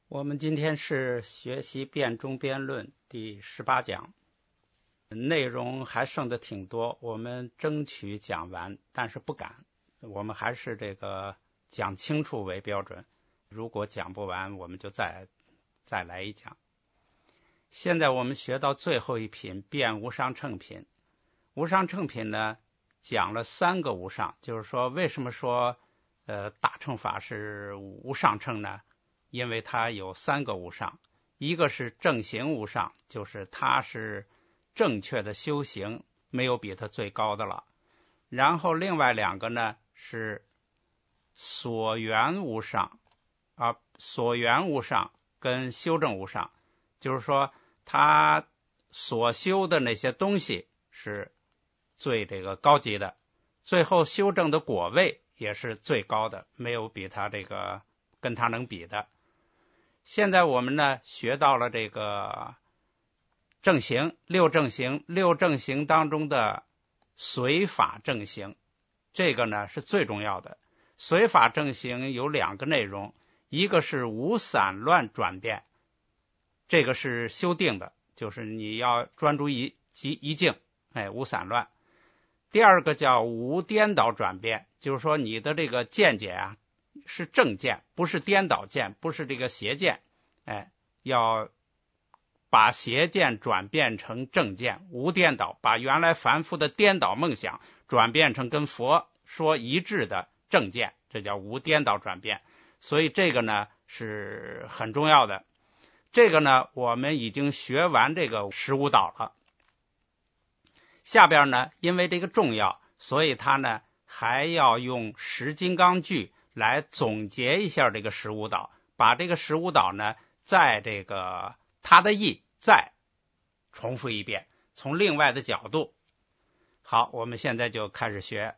我们今天是学习辩中辩论第18讲，内容还剩的挺多，我们争取讲完，但是不敢，我们还是讲清楚为标准，如果讲不完，我们就再来一讲。现在我们学到最后一品辩无上乘品，无上乘品呢讲了3个无上，就是说为什么说大乘法是无上乘呢？因为它有3个无上，一个是正行无上，就是它是正确的修行，没有比它最高的了。然后另外2个呢是所缘无上所缘无上跟修正无上，就是说他所修的那些东西是最高级的，最后修正的果位也是最高的，没有比他跟他能比的。现在我们呢学到了正行，六正行当中的随法正行，这个呢是最重要的。随法正行有2个内容，一个是无散乱转变，这个是修定的，就是你要专注一境，无散乱。第2个叫无颠倒转变，就是说你的这个见解是正见，不是颠倒见，不是邪见，要把邪见转变成正见，无颠倒，把原来凡夫的颠倒梦想转变成跟佛说一致的正见，这叫无颠倒转变。所以这个呢是很重要的。这个呢我们已经学完15导了，下边呢因为这个重要，所以他呢还要用10金刚句来总结一下15导，把15导呢在他的意再重复一遍，从另外的角度。好，我们现在就开始学。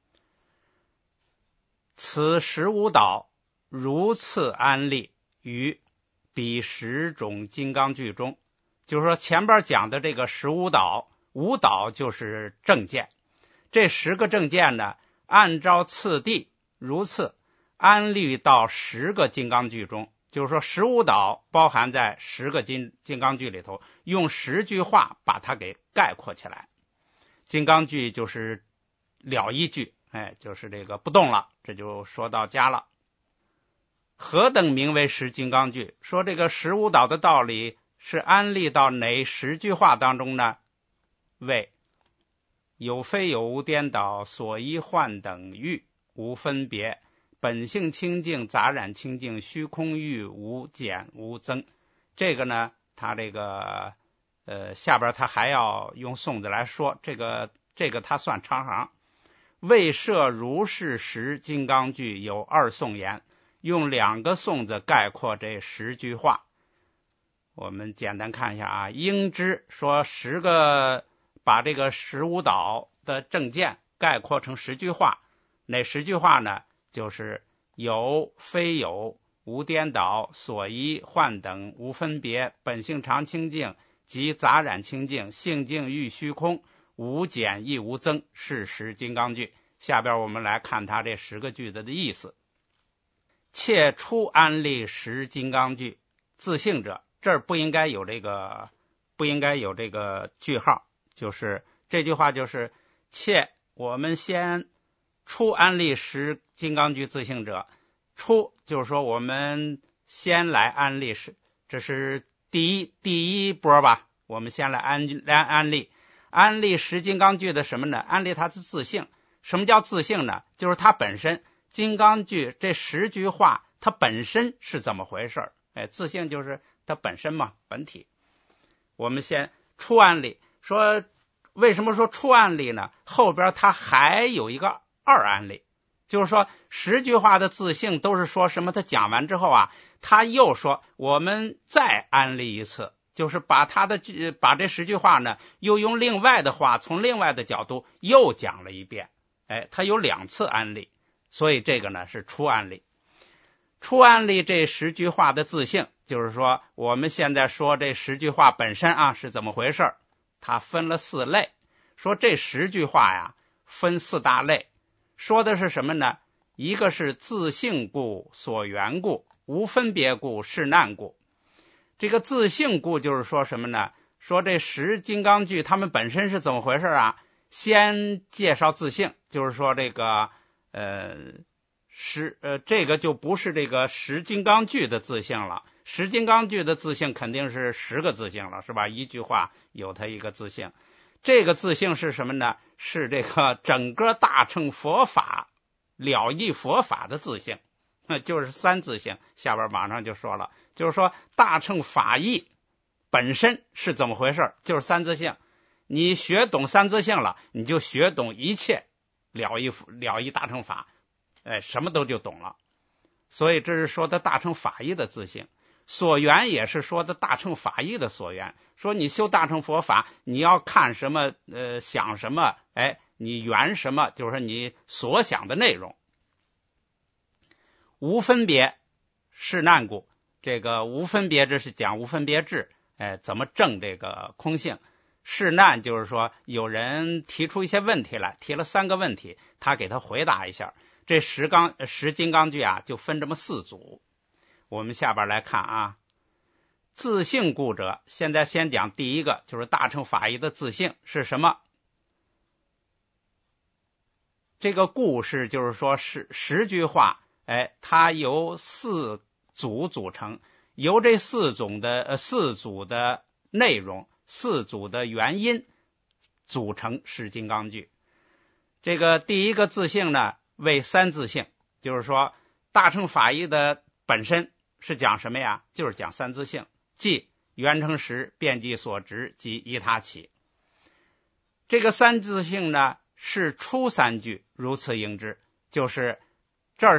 此15导如次安立于彼10种金刚句中，就是说前边讲的15导，5导就是正见，这10个正见呢按照次第如次安立到10个金刚句中，就是说15导包含在10个金刚句里头，用10句话把它给概括起来。金刚句就是了一句，就是不动了，这就说到家了。何等名为10金刚句？说15导的道理是安立到哪10句话当中呢？为有非有无颠倒，所依幻等欲无分别，本性清净，杂染清净，虚空欲无减无增。这个呢他下边他还要用颂子来说，这个他算长行。为摄如是10金刚句有2颂言，用2个颂子概括这10句话。我们简单看一下应知说10个，把15导的正见概括成10句话，哪10句话呢？就是有非有，无颠倒，所依幻等，无分别，本性常清净，即杂染清净，性净欲虚空，无减亦无增，是10金刚句。下边我们来看它这10个句子的意思。切初安立10金刚句，自性者，这儿不应该有句号，就是这句话就是切我们先初安立10金刚句自性者，初就是说我们先来安立，这是第一波吧，我们先来安立10金刚句的什么呢？安立它的自性。什么叫自性呢？就是它本身，金刚句这10句话它本身是怎么回事？自性就是它本身嘛，本体。我们先初安立，说为什么说初安立呢？后边它还有一个2安立，就是说10句话的自性都是说什么？他讲完之后他又说我们再安立一次，就是把这10句话呢又用另外的话，从另外的角度又讲了一遍。他有2次安立，所以这个呢是初安立。初安立这10句话的自性，就是说我们现在说这10句话本身是怎么回事？它分了4类，说这10句话分4大类，说的是什么呢？一个是自性故、所缘故， 无分别故，是难故。这个自性故就是说什么呢？说这10金刚句它们本身是怎么回事啊？先介绍自性，就是说这个这个就不是这个10金刚句的自性了。10金刚句的自性肯定是10个自性了，是吧？一句话有它一个自性。这个自性是什么呢？是这个整个大乘佛法了义佛法的自性，就是3自性。下边马上就说了，就是说大乘法义本身是怎么回事，就是3自性。你学懂3自性了，你就学懂一切了义大乘法，什么都就懂了。所以这是说的大乘法义的自性。所缘也是说的大乘法义的所缘，说你修大乘佛法，你要看什么想什么，你缘什么，就是说你所想的内容。无分别是难故，这个无分别这是讲无分别智，怎么证这个空性。是难就是说有人提出一些问题来，提了3个问题，他给他回答一下。这10金刚句啊，就分这么4组。我们下边来看啊，自性故者，现在先讲第一个，就是大乘法义的自性是什么？这个故事就是说是10句话，它由4组组成，由这4组的内容、4组的原因组成10金刚句。这个第一个自性呢，为3自性，就是说大乘法义的本身是讲什么呀？就是讲3自性，即缘成实、遍计所执及依他起。这个3自性呢，是初3句如此应之，就是这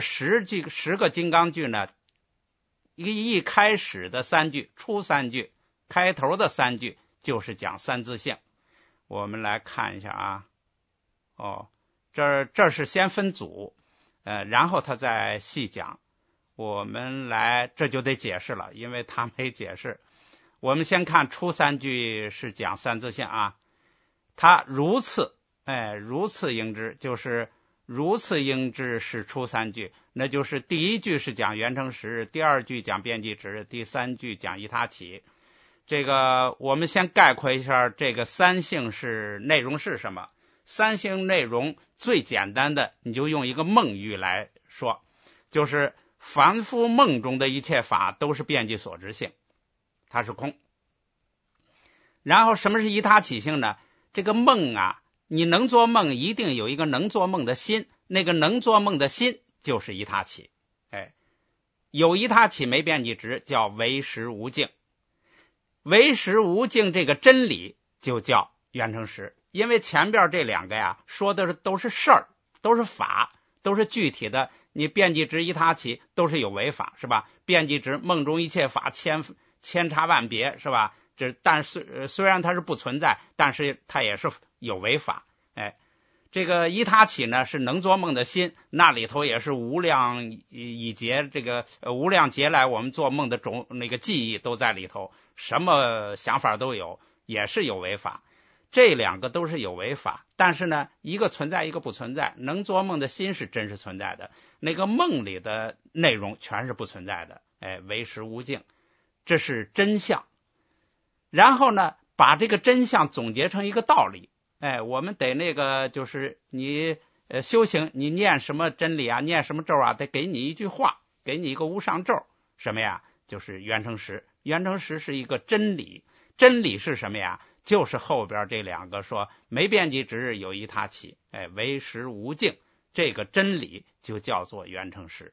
10个金刚句呢，一开始的3句，初3句，开头的3句就是讲3自性。我们来看一下啊，这是先分组，然后他再细讲。我们这就得解释了，因为他没解释。我们先看初3句是讲3自性啊，他如次应之，就是如次应之是初3句，那就是第1句是讲缘成实，第2句讲遍计执，第3句讲依他起。这个我们先概括一下这个3性是内容是什么。3性内容最简单的，你就用一个梦喻来说，就是凡夫梦中的一切法都是遍计所执性，它是空。然后什么是依他起性呢？这个梦啊，你能做梦一定有一个能做梦的心，那个能做梦的心就是依他起。有依他起没遍计执叫唯识无境，唯识无境这个真理就叫缘成实。因为前边这2个呀，说的都是事儿，都是法，都是具体的。你遍计执依他起都是有为法，是吧？遍计执梦中一切法千差万别，是吧？但是虽然它是不存在，但是它也是有为法。这个依他起呢，是能做梦的心，那里头也是无量以劫，这个无量劫来我们做梦的那个记忆都在里头，什么想法都有，也是有为法。这2个都是有为法，但是呢，一个存在，一个不存在。能做梦的心是真实存在的，那个梦里的内容全是不存在的。唯识无境，这是真相。然后呢，把这个真相总结成一个道理。我们得就是你修行，你念什么真理啊，念什么咒啊，得给你一句话，给你一个无上咒，什么呀？就是缘成实。缘成实是一个真理，真理是什么呀？就是后边这2个说没遍计执，有依他起，唯识无境，这个真理就叫做缘成实。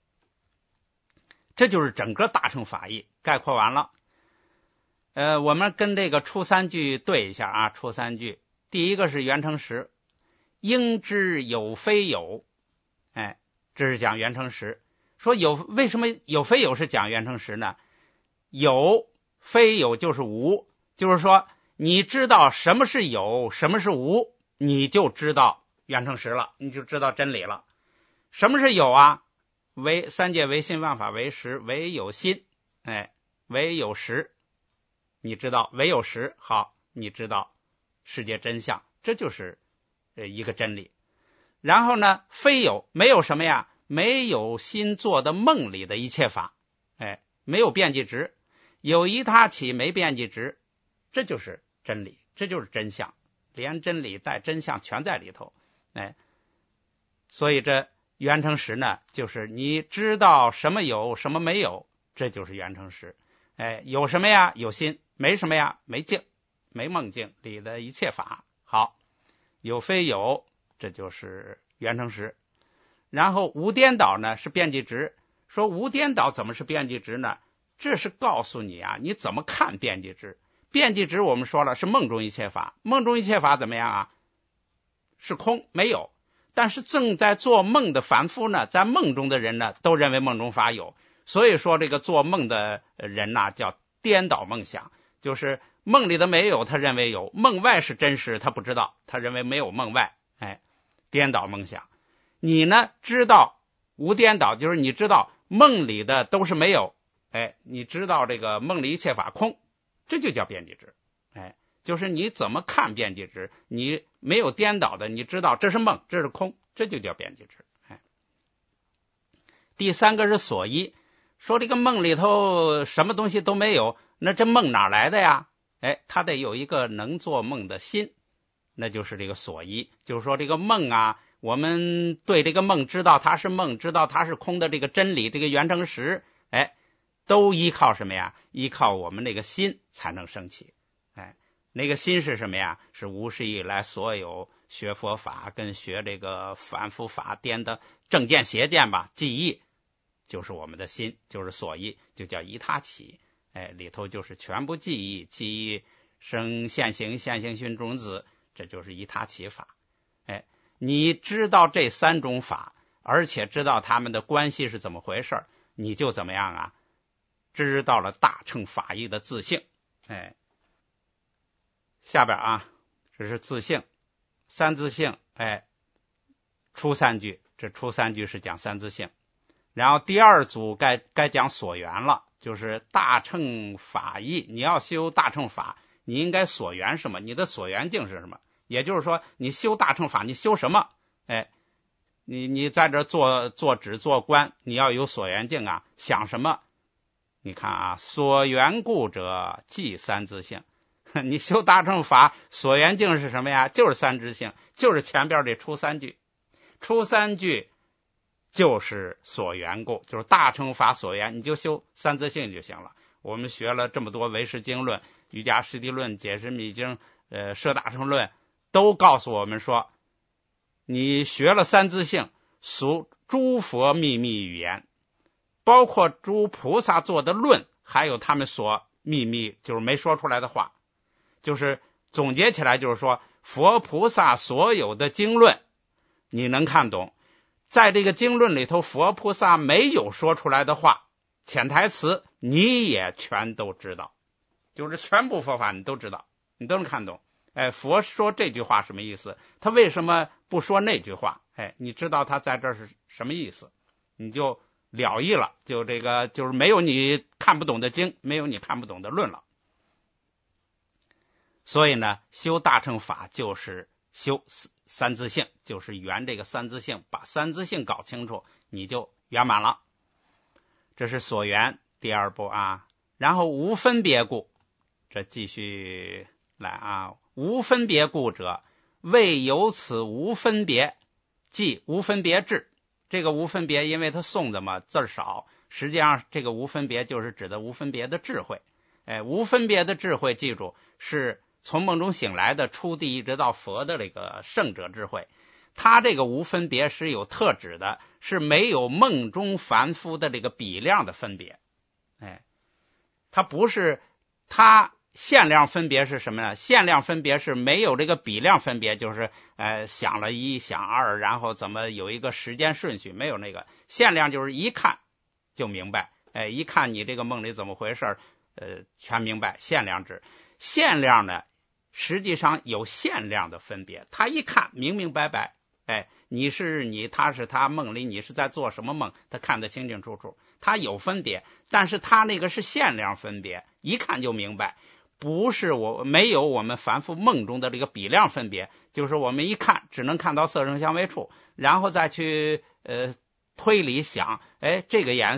这就是整个大乘法义概括完了。我们跟这个初3句对一下啊。初3句第一个是缘成实，应知有非有，这是讲缘成实。说为什么有非有是讲缘成实呢？有非有就是无，就是说你知道什么是有，什么是无，你就知道缘成实了，你就知道真理了。什么是有啊？三界唯心，万法唯识，唯有心，唯有识，你知道唯有识，好，你知道世界真相，这就是一个真理。然后呢，非有，没有什么呀？没有心做的梦里的一切法， 没有边际值，有一他起没边际值，这就是真理，这就是真相，连真理带真相全在里头。所以这圆成实呢，就是你知道什么有什么没有，这就是圆成实。有什么呀？有心。没什么呀？没境，没梦境里的一切法。好，有非有，这就是圆成实。然后无颠倒呢是边际值。说无颠倒怎么是边际值呢？这是告诉你啊，你怎么看边际值。边际值我们说了是梦中一切法，梦中一切法怎么样啊？是空，没有。但是正在做梦的凡夫呢，在梦中的人呢，都认为梦中法有。所以说这个做梦的人呐，叫颠倒梦想，就是梦里的没有他认为有，梦外是真实他不知道，他认为没有梦外。颠倒梦想。你呢知道无颠倒，就是你知道梦里的都是没有，你知道这个梦里一切法空，这就叫边际值。就是你怎么看边际值，你没有颠倒的，你知道这是梦，这是空，这就叫边际值。第三个是所依，说这个梦里头什么东西都没有，那这梦哪来的呀？它得有一个能做梦的心，那就是这个所依。就是说这个梦啊，我们对这个梦知道它是梦，知道它是空的这个真理，这个圆成实，都依靠什么呀？依靠我们那个心才能升起。那个心是什么呀？是无始以来所有学佛法跟学这个反复法颠的正见邪见吧，记忆就是我们的心，就是所依，就叫依他起。里头就是全部记忆，记忆生现行，现行熏种子，这就是依他起法。你知道这三种法，而且知道他们的关系是怎么回事，你就怎么样啊？知道了大乘法义的自性。下边啊，这是自性，三自性。初三句，这初三句是讲三自性。然后第二组该讲所缘了，就是大乘法义。你要修大乘法，你应该所缘什么？你的所缘境是什么？也就是说，你修大乘法，你修什么？你在这做止做观，你要有所缘境啊，想什么？你看啊，所缘故者即三自性。你修大乘法，所缘境是什么呀？就是三自性，就是前边这初三句。初三句就是所缘故，就是大乘法所缘，你就修三自性就行了。我们学了这么多唯识经论、瑜伽师地论、解释密经、摄大乘论，都告诉我们说，你学了三自性，属诸佛秘密语言，包括诸菩萨做的论，还有他们所秘密就是没说出来的话，就是总结起来就是说，佛菩萨所有的经论你能看懂，在这个经论里头，佛菩萨没有说出来的话，潜台词你也全都知道，就是全部佛法你都知道，你都能看懂。佛说这句话什么意思？他为什么不说那句话？你知道他在这是什么意思，你就了义了，就这个就是没有你看不懂的经，没有你看不懂的论了。所以呢，修大乘法就是修三自性，就是圆这个三自性，把三自性搞清楚，你就圆满了。这是所缘第二步啊。然后无分别故，这继续来啊。无分别故者，为有此无分别，即无分别智。这个无分别，因为它送的嘛，字少，实际上这个无分别就是指的无分别的智慧。无分别的智慧，记住是从梦中醒来的初地一直到佛的这个圣者智慧，他这个无分别是有特指的，是没有梦中凡夫的这个比量的分别。他不是，他限量分别是什么呢？限量分别是没有这个比量分别，就是想了一想二，然后怎么有一个时间顺序，没有那个。限量就是一看就明白，一看你这个梦里怎么回事，全明白。限量指限量呢，实际上有限量的分别，他一看明明白白，你是你，他是他，梦里你是在做什么梦，他看得清清楚楚。他有分别，但是他那个是限量分别，一看就明白，不是没有我们凡夫梦中的这个比量分别，就是我们一看只能看到色声香味触，然后再去推理想，这个颜色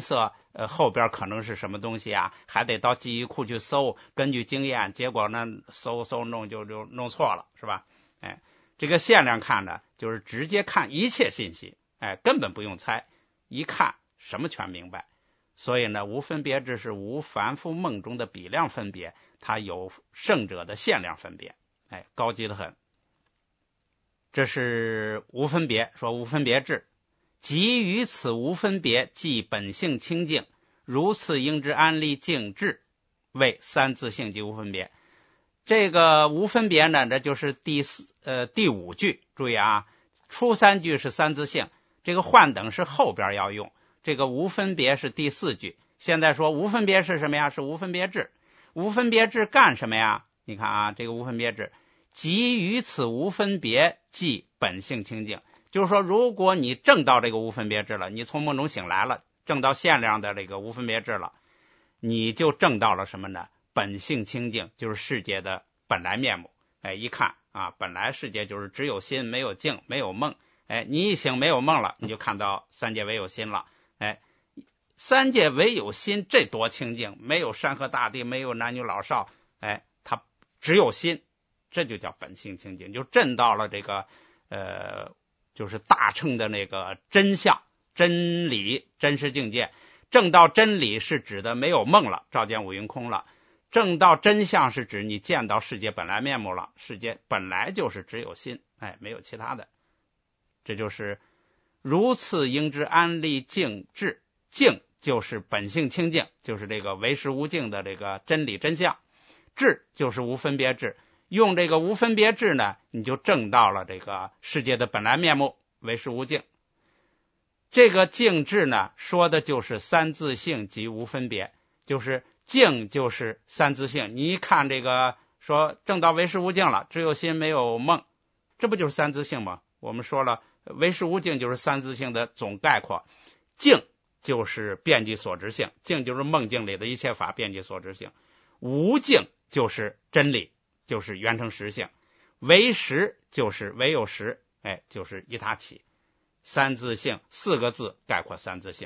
后边可能是什么东西啊，还得到记忆库去搜，根据经验，结果呢搜弄就弄错了，是吧？这个限量看呢，就是直接看一切信息，根本不用猜，一看什么全明白。所以呢，无分别智是无凡夫梦中的比量分别，它有圣者的限量分别，高级得很。这是无分别，说无分别智，即于此无分别，即本性清净，如次应知安立净智，为三自性即无分别。这个无分别呢，这就是第五句。注意啊，初三句是三自性，这个换等是后边要用，这个无分别是第四句。现在说无分别是什么呀？是无分别智。无分别智干什么呀？你看啊，这个无分别智，即于此无分别，即本性清净。就是说，如果你证到这个无分别智了，你从梦中醒来了，证到限量的这个无分别智了，你就证到了什么呢？本性清净，就是世界的本来面目。一看啊，本来世界就是只有心没有境没有梦。你一醒没有梦了，你就看到三界唯有心了。三界唯有心，这多清净，没有山河大地，没有男女老少，它只有心，这就叫本性清净，就证到了这个就是大乘的那个真相、真理、真实境界。证到真理是指的没有梦了，照见五蕴空了。证到真相是指你见到世界本来面目了，世界本来就是只有心，没有其他的。这就是如次应知安立净智，净就是本性清净，就是这个唯识无境的这个真理真相，智就是无分别智。用这个无分别智呢，你就证到了这个世界的本来面目，唯识无境。这个净智呢，说的就是三自性即无分别，就是净就是三自性。你一看这个说证到唯识无境了，只有心没有梦，这不就是三自性吗？我们说了，唯识无境就是三自性的总概括，净就是遍计所执性，净就是梦境里的一切法遍计所执性，无净就是真理，就是圆成实性，唯识就是唯有实，就是一他起。三自性四个字概括三自性。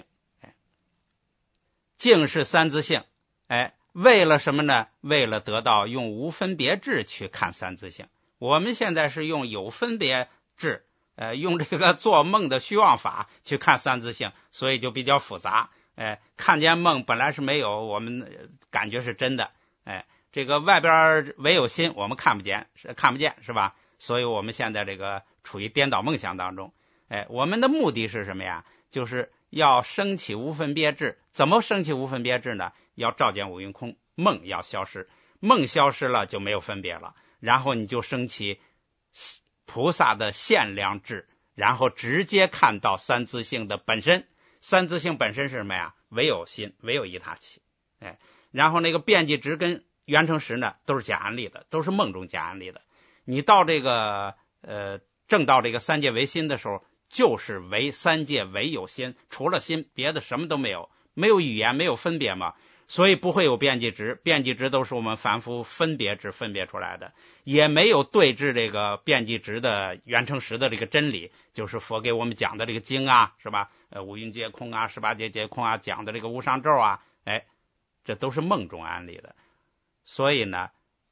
净是三自性，为了什么呢？为了得到用无分别智去看三自性。我们现在是用有分别智，用这个做梦的虚妄法去看三自性，所以就比较复杂。看见梦本来是没有，我们感觉是真的。这个外边唯有心，我们看不见，是吧？所以我们现在这个处于颠倒梦想当中。我们的目的是什么呀？就是要升起无分别智。怎么升起无分别智呢？要照见五蕴空，梦要消失，梦消失了就没有分别了，然后你就升起菩萨的限量智，然后直接看到三自性的本身。三自性本身是什么呀？唯有心，唯有一他起。然后那个遍计执跟圆成实呢，都是假安立的，都是梦中假安立的。你到这个证到这个三界唯心的时候，就是唯三界唯有心，除了心别的什么都没有，没有语言，没有分别嘛，所以不会有遍计执。遍计执都是我们凡夫分别执分别出来的，也没有对治这个遍计执的圆成实的这个真理，就是佛给我们讲的这个经啊，是吧？五蕴皆空啊，18界皆空啊，讲的这个无上咒啊，这都是梦中安立的。所以呢，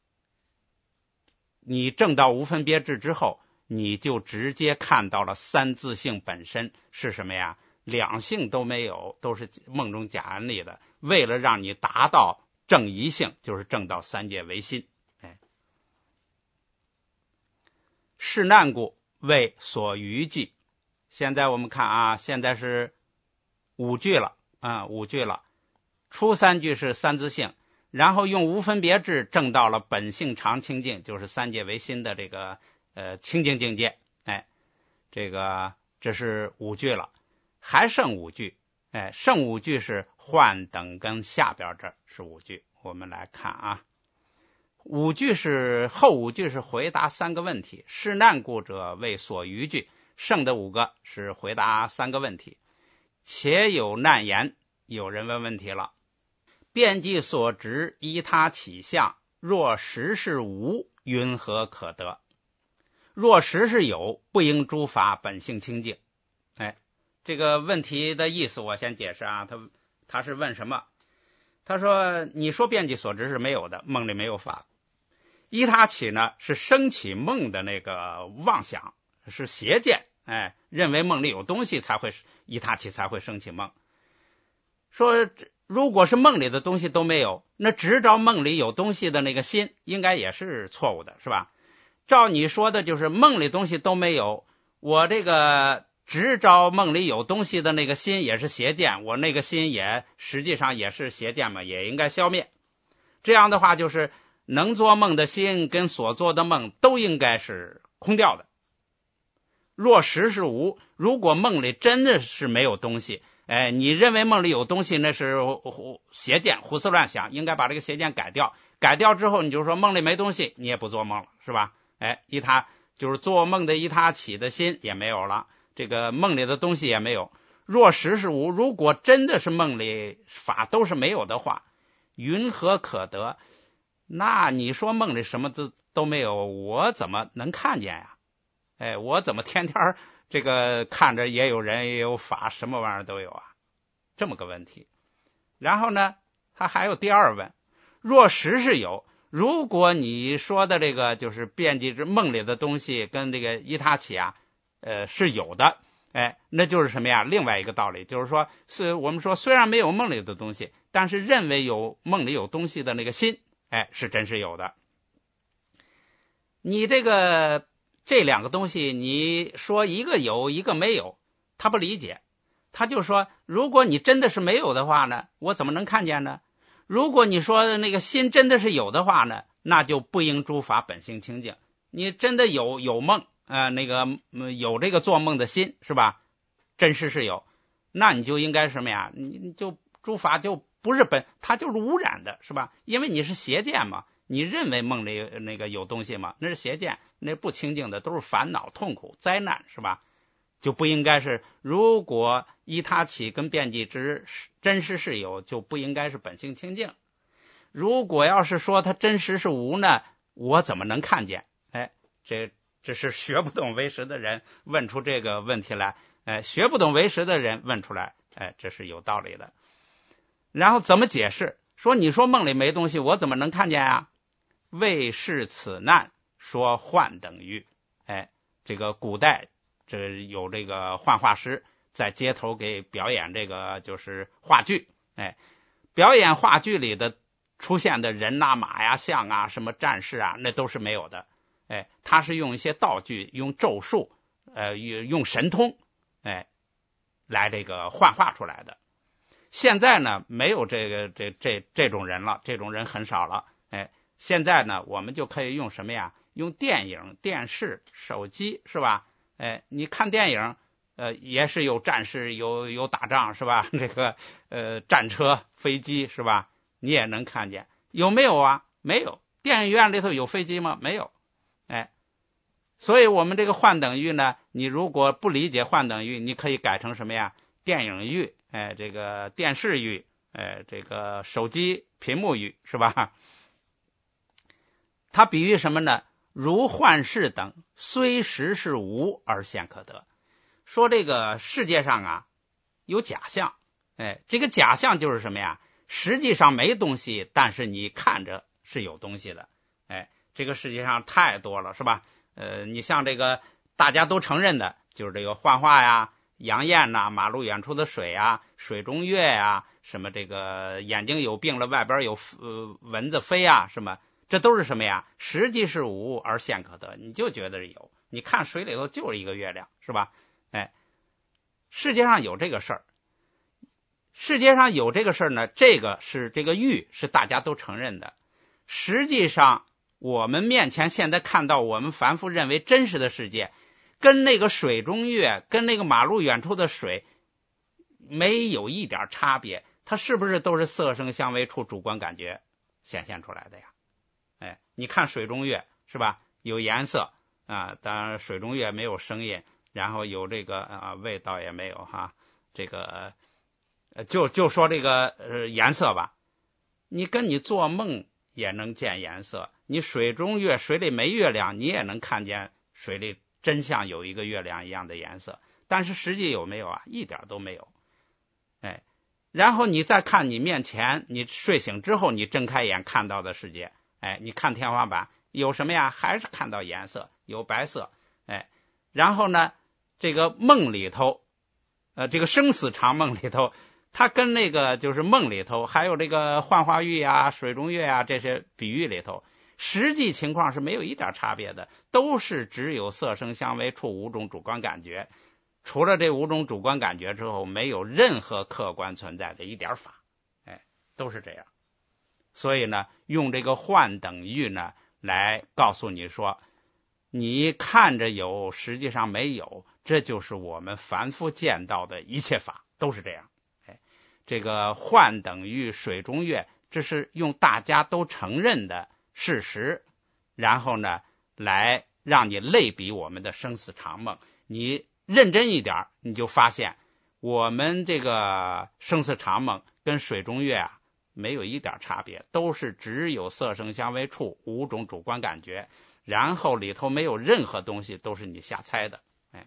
你证到无分别智之后，你就直接看到了三自性本身是什么呀？两性都没有，都是梦中假安立的，为了让你达到正一性，就是证到三界唯心。是难故为所余句。现在我们看啊，现在是五句了。初三句是三自性，然后用无分别智证到了本性常清净，就是三界唯心的这个清净境界。这是五句了，还剩五句。剩五句是换等跟下边这是五句。我们来看啊，后五句是回答三个问题，是难故者为所余句，剩的五个是回答三个问题。且有难言，有人问问题了，遍计所执依他起相，若实是无，云何可得？若实是有，不应诸法本性清净。这个问题的意思我先解释啊，他他是问什么？他说你说遍计所知是没有的，梦里没有法。依他起呢是升起梦的那个妄想，是邪见，认为梦里有东西才会依他起才会升起梦。说如果是梦里的东西都没有，那执着梦里有东西的那个心应该也是错误的，是吧？照你说的就是梦里东西都没有，我这个执着梦里有东西的那个心也是邪见，我那个心也实际上也是邪见嘛，也应该消灭。这样的话就是能做梦的心跟所做的梦都应该是空掉的。若实是无，如果梦里真的是没有东西，你认为梦里有东西那是邪见，胡思乱想，应该把这个邪见改掉。改掉之后你就说梦里没东西，你也不做梦了，是吧？依他就是做梦的依他起的心也没有了，这个梦里的东西也没有。若实是无，如果真的是梦里法都是没有的话，云何可得？那你说梦里什么都没有，我怎么能看见呀？我怎么天天这个看着也有人也有法，什么玩意儿都有啊？这么个问题。然后呢，他还有第二问：若实是有，如果你说的这个就是遍计之梦里的东西跟这个依他起啊，是有的，那就是什么呀？另外一个道理就是说，是我们说虽然没有梦里的东西，但是认为有梦里有东西的那个心，是真是有的。你这两个东西，你说一个有一个没有，他不理解，他就说如果你真的是没有的话呢，我怎么能看见呢？如果你说那个心真的是有的话呢，那就不应诸法本性清净。你真的有梦，有这个做梦的心，是吧？真实是有，那你就应该什么呀？你就诸法就不是它就是污染的，是吧？因为你是邪见嘛，你认为梦里那个有东西嘛，那是邪见，那不清净的，都是烦恼、痛苦、灾难，是吧？就不应该是，如果依他起跟遍计之真实是有，就不应该是本性清净。如果要是说它真实是无呢，我怎么能看见？这是学不懂唯识的人问出这个问题来，学不懂唯识的人问出来，这是有道理的。然后怎么解释？说你说梦里没东西，我怎么能看见啊？为是此难，说幻等喻。这个古代这有这个幻化师在街头给表演这个就是话剧，表演话剧里的出现的人啊、马呀、象啊、什么战士啊，那都是没有的。他是用一些道具，用咒术，用神通，来这个幻化出来的。现在呢，没有这种人了，这种人很少了。现在呢，我们就可以用什么呀？用电影、电视、手机，是吧？你看电影，也是有战士，有打仗，是吧？这个战车、飞机，是吧？你也能看见，有没有啊？没有。电影院里头有飞机吗？没有。所以我们这个幻等喻呢，你如果不理解幻等喻，你可以改成什么呀？电影喻，这个电视喻，这个手机屏幕喻，是吧？它比喻什么呢？如幻视等，虽实是无而现可得。说这个世界上啊有假象，这个假象就是什么呀？实际上没东西，但是你看着是有东西的。这个世界上太多了，是吧？你像这个大家都承认的，就是这个幻化呀、杨艳呐、马路远处的水啊、水中月呀、什么这个眼睛有病了，外边有蚊子飞啊，什么，这都是什么呀？实际是无而现可得，你就觉得有。你看水里头就是一个月亮，是吧？世界上有这个事儿，世界上有这个事儿呢，这个喻是大家都承认的。实际上我们面前现在看到我们凡夫认为真实的世界，跟那个水中月，跟那个马路远处的水没有一点差别，它是不是都是色声香味触主观感觉显现出来的呀？你看水中月，是吧？有颜色啊，当然水中月没有声音，然后有这个味道也没有哈。这个就说这个颜色吧，你跟你做梦也能见颜色，你水中月，水里没月亮，你也能看见水里真像有一个月亮一样的颜色，但是实际有没有啊？一点都没有。 然后你再看你面前，你睡醒之后你睁开眼看到的世界，你看天花板有什么呀？还是看到颜色，有白色，然后呢，这个梦里头，这个生死长梦里头，它跟那个就是梦里头，还有这个幻化玉啊、水中月啊这些比喻里头，实际情况是没有一点差别的，都是只有色声香味触五种主观感觉，除了这五种主观感觉之后，没有任何客观存在的一点法，都是这样。所以呢，用这个幻等喻呢来告诉你说，你看着有，实际上没有，这就是我们凡夫见到的一切法都是这样。这个幻等于水中月，这是用大家都承认的事实，然后呢来让你类比我们的生死长梦。你认真一点，你就发现我们这个生死长梦跟水中月啊没有一点差别，都是只有色声香味触五种主观感觉，然后里头没有任何东西都是你瞎猜的。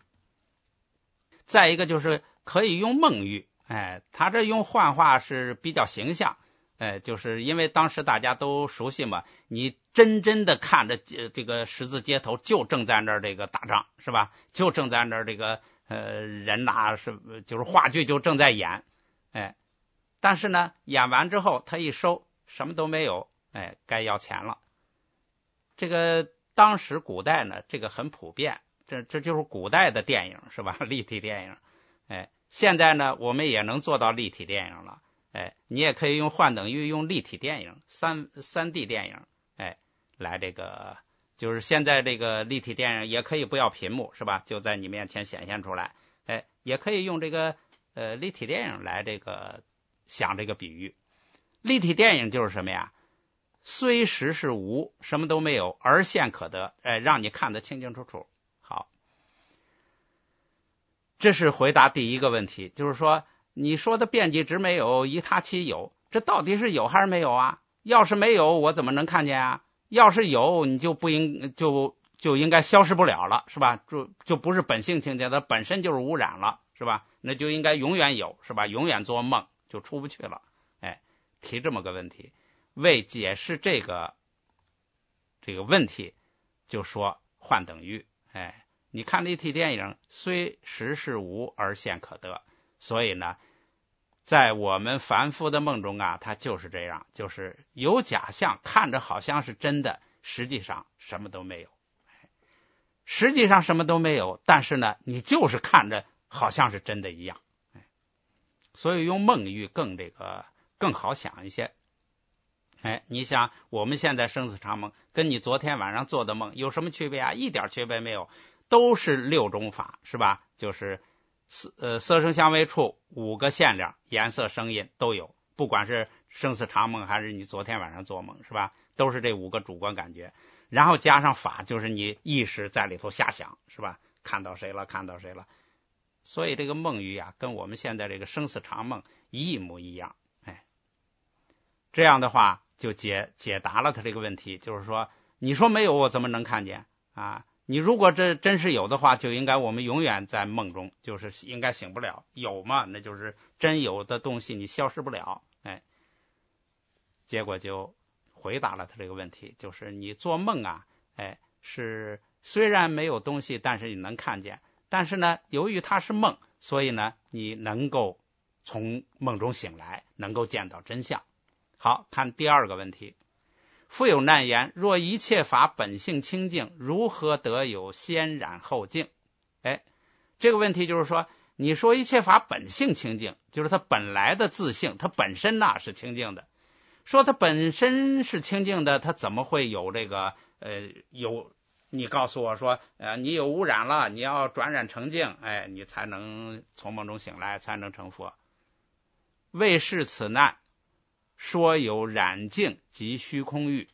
再一个就是可以用梦喻，他这用幻化是比较形象，就是因为当时大家都熟悉嘛，你真的看着这个十字街头就正在那儿这个打仗是吧？就正在那儿这个人呐，就是话剧就正在演，但是呢演完之后他一收什么都没有，该要钱了。这个当时古代呢这个很普遍，这就是古代的电影是吧？立体电影。现在呢我们也能做到立体电影了，你也可以用幻等喻，用立体电影3D 电影，来这个就是现在这个立体电影也可以不要屏幕是吧？就在你面前显现出来，也可以用这个立体电影来这个想这个比喻。立体电影就是什么呀？虽实是无，什么都没有，而现可得，让你看得清清楚楚。好，这是回答第一个问题，就是说你说的遍计值没有，一他其有，这到底是有还是没有啊？要是没有，我怎么能看见啊？要是有，你就不应就应该消失不了了，是吧？就不是本性情节，它本身就是污染了，是吧？那就应该永远有，是吧？永远做梦就出不去了。提这么个问题，为解释这个问题，就说幻等喻。你看立体电影虽实是无而现可得，所以呢在我们凡夫的梦中啊，它就是这样，就是有假象，看着好像是真的，实际上什么都没有。实际上什么都没有，但是呢你就是看着好像是真的一样。所以用梦喻更好想一些。你想我们现在生死长梦跟你昨天晚上做的梦有什么区别啊？一点区别没有，都是6种法是吧？就是色声香味触5个限量，颜色声音都有，不管是生死长梦还是你昨天晚上做梦是吧？都是这5个主观感觉，然后加上法，就是你意识在里头瞎想是吧？看到谁了。所以这个梦喻啊跟我们现在这个生死长梦一模一样。这样的话就解答了他这个问题，就是说你说没有我怎么能看见啊？你如果这真是有的话，就应该我们永远在梦中，就是应该醒不了。有嘛，那就是真有的东西，你消失不了。结果就回答了他这个问题，就是你做梦啊，是虽然没有东西，但是你能看见，但是呢由于它是梦，所以呢你能够从梦中醒来，能够见到真相。好，看第二个问题，复有难言，若一切法本性清净，如何得有先染后净？这个问题就是说，你说一切法本性清净，就是它本来的自性，它本身呐是清净的。说它本身是清净的，它怎么会有这个你告诉我说你有污染了，你要转染成净，你才能从梦中醒来，才能成佛。为是此难，说有染净即虚空欲，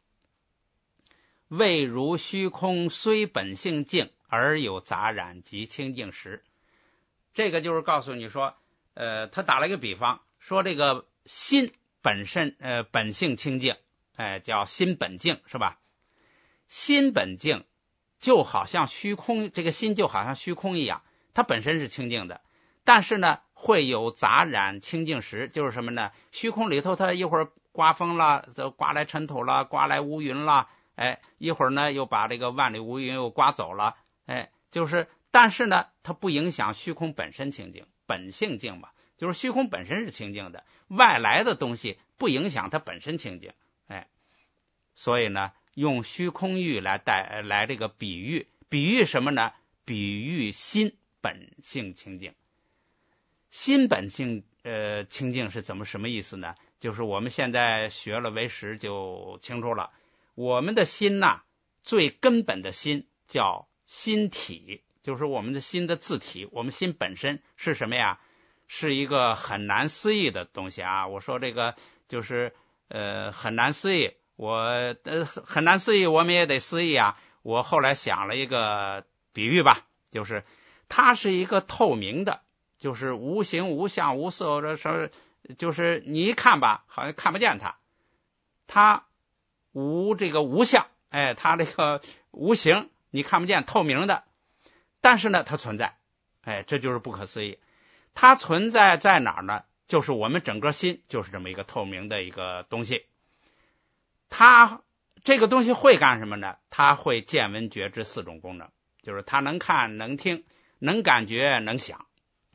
未如虚空虽本性净，而有杂染即清净时。这个就是告诉你说他打了一个比方，说这个心本身本性清净，叫心本净是吧？心本净就好像虚空，这个心就好像虚空一样，它本身是清净的， 但是呢会有杂染清净时，就是什么呢？虚空里头它一会儿刮风了，刮来尘土了，刮来乌云了，一会儿呢又把这个万里无云又刮走了，但是呢它不影响虚空本身清净，本性净嘛，就是虚空本身是清净的，外来的东西不影响它本身清净，所以呢用虚空域来这个比喻什么呢？比喻心本性清净。心本性清净是什么意思呢？就是我们现在学了唯识就清楚了，我们的心最根本的心叫心体，就是我们的心的自体，我们心本身是什么呀？是一个很难思议的东西啊！我说这个就是很难思议，很难思议，我们也得思议啊！我后来想了一个比喻吧，就是它是一个透明的，就是无形无相无色，就是你一看吧，好像看不见它无这个无相，它这个无形你看不见，透明的，但是呢它存在，这就是不可思议。它存在在哪儿呢？就是我们整个心就是这么一个透明的一个东西，它这个东西会干什么呢？它会见闻觉知4种功能，就是它能看能听能感觉能想，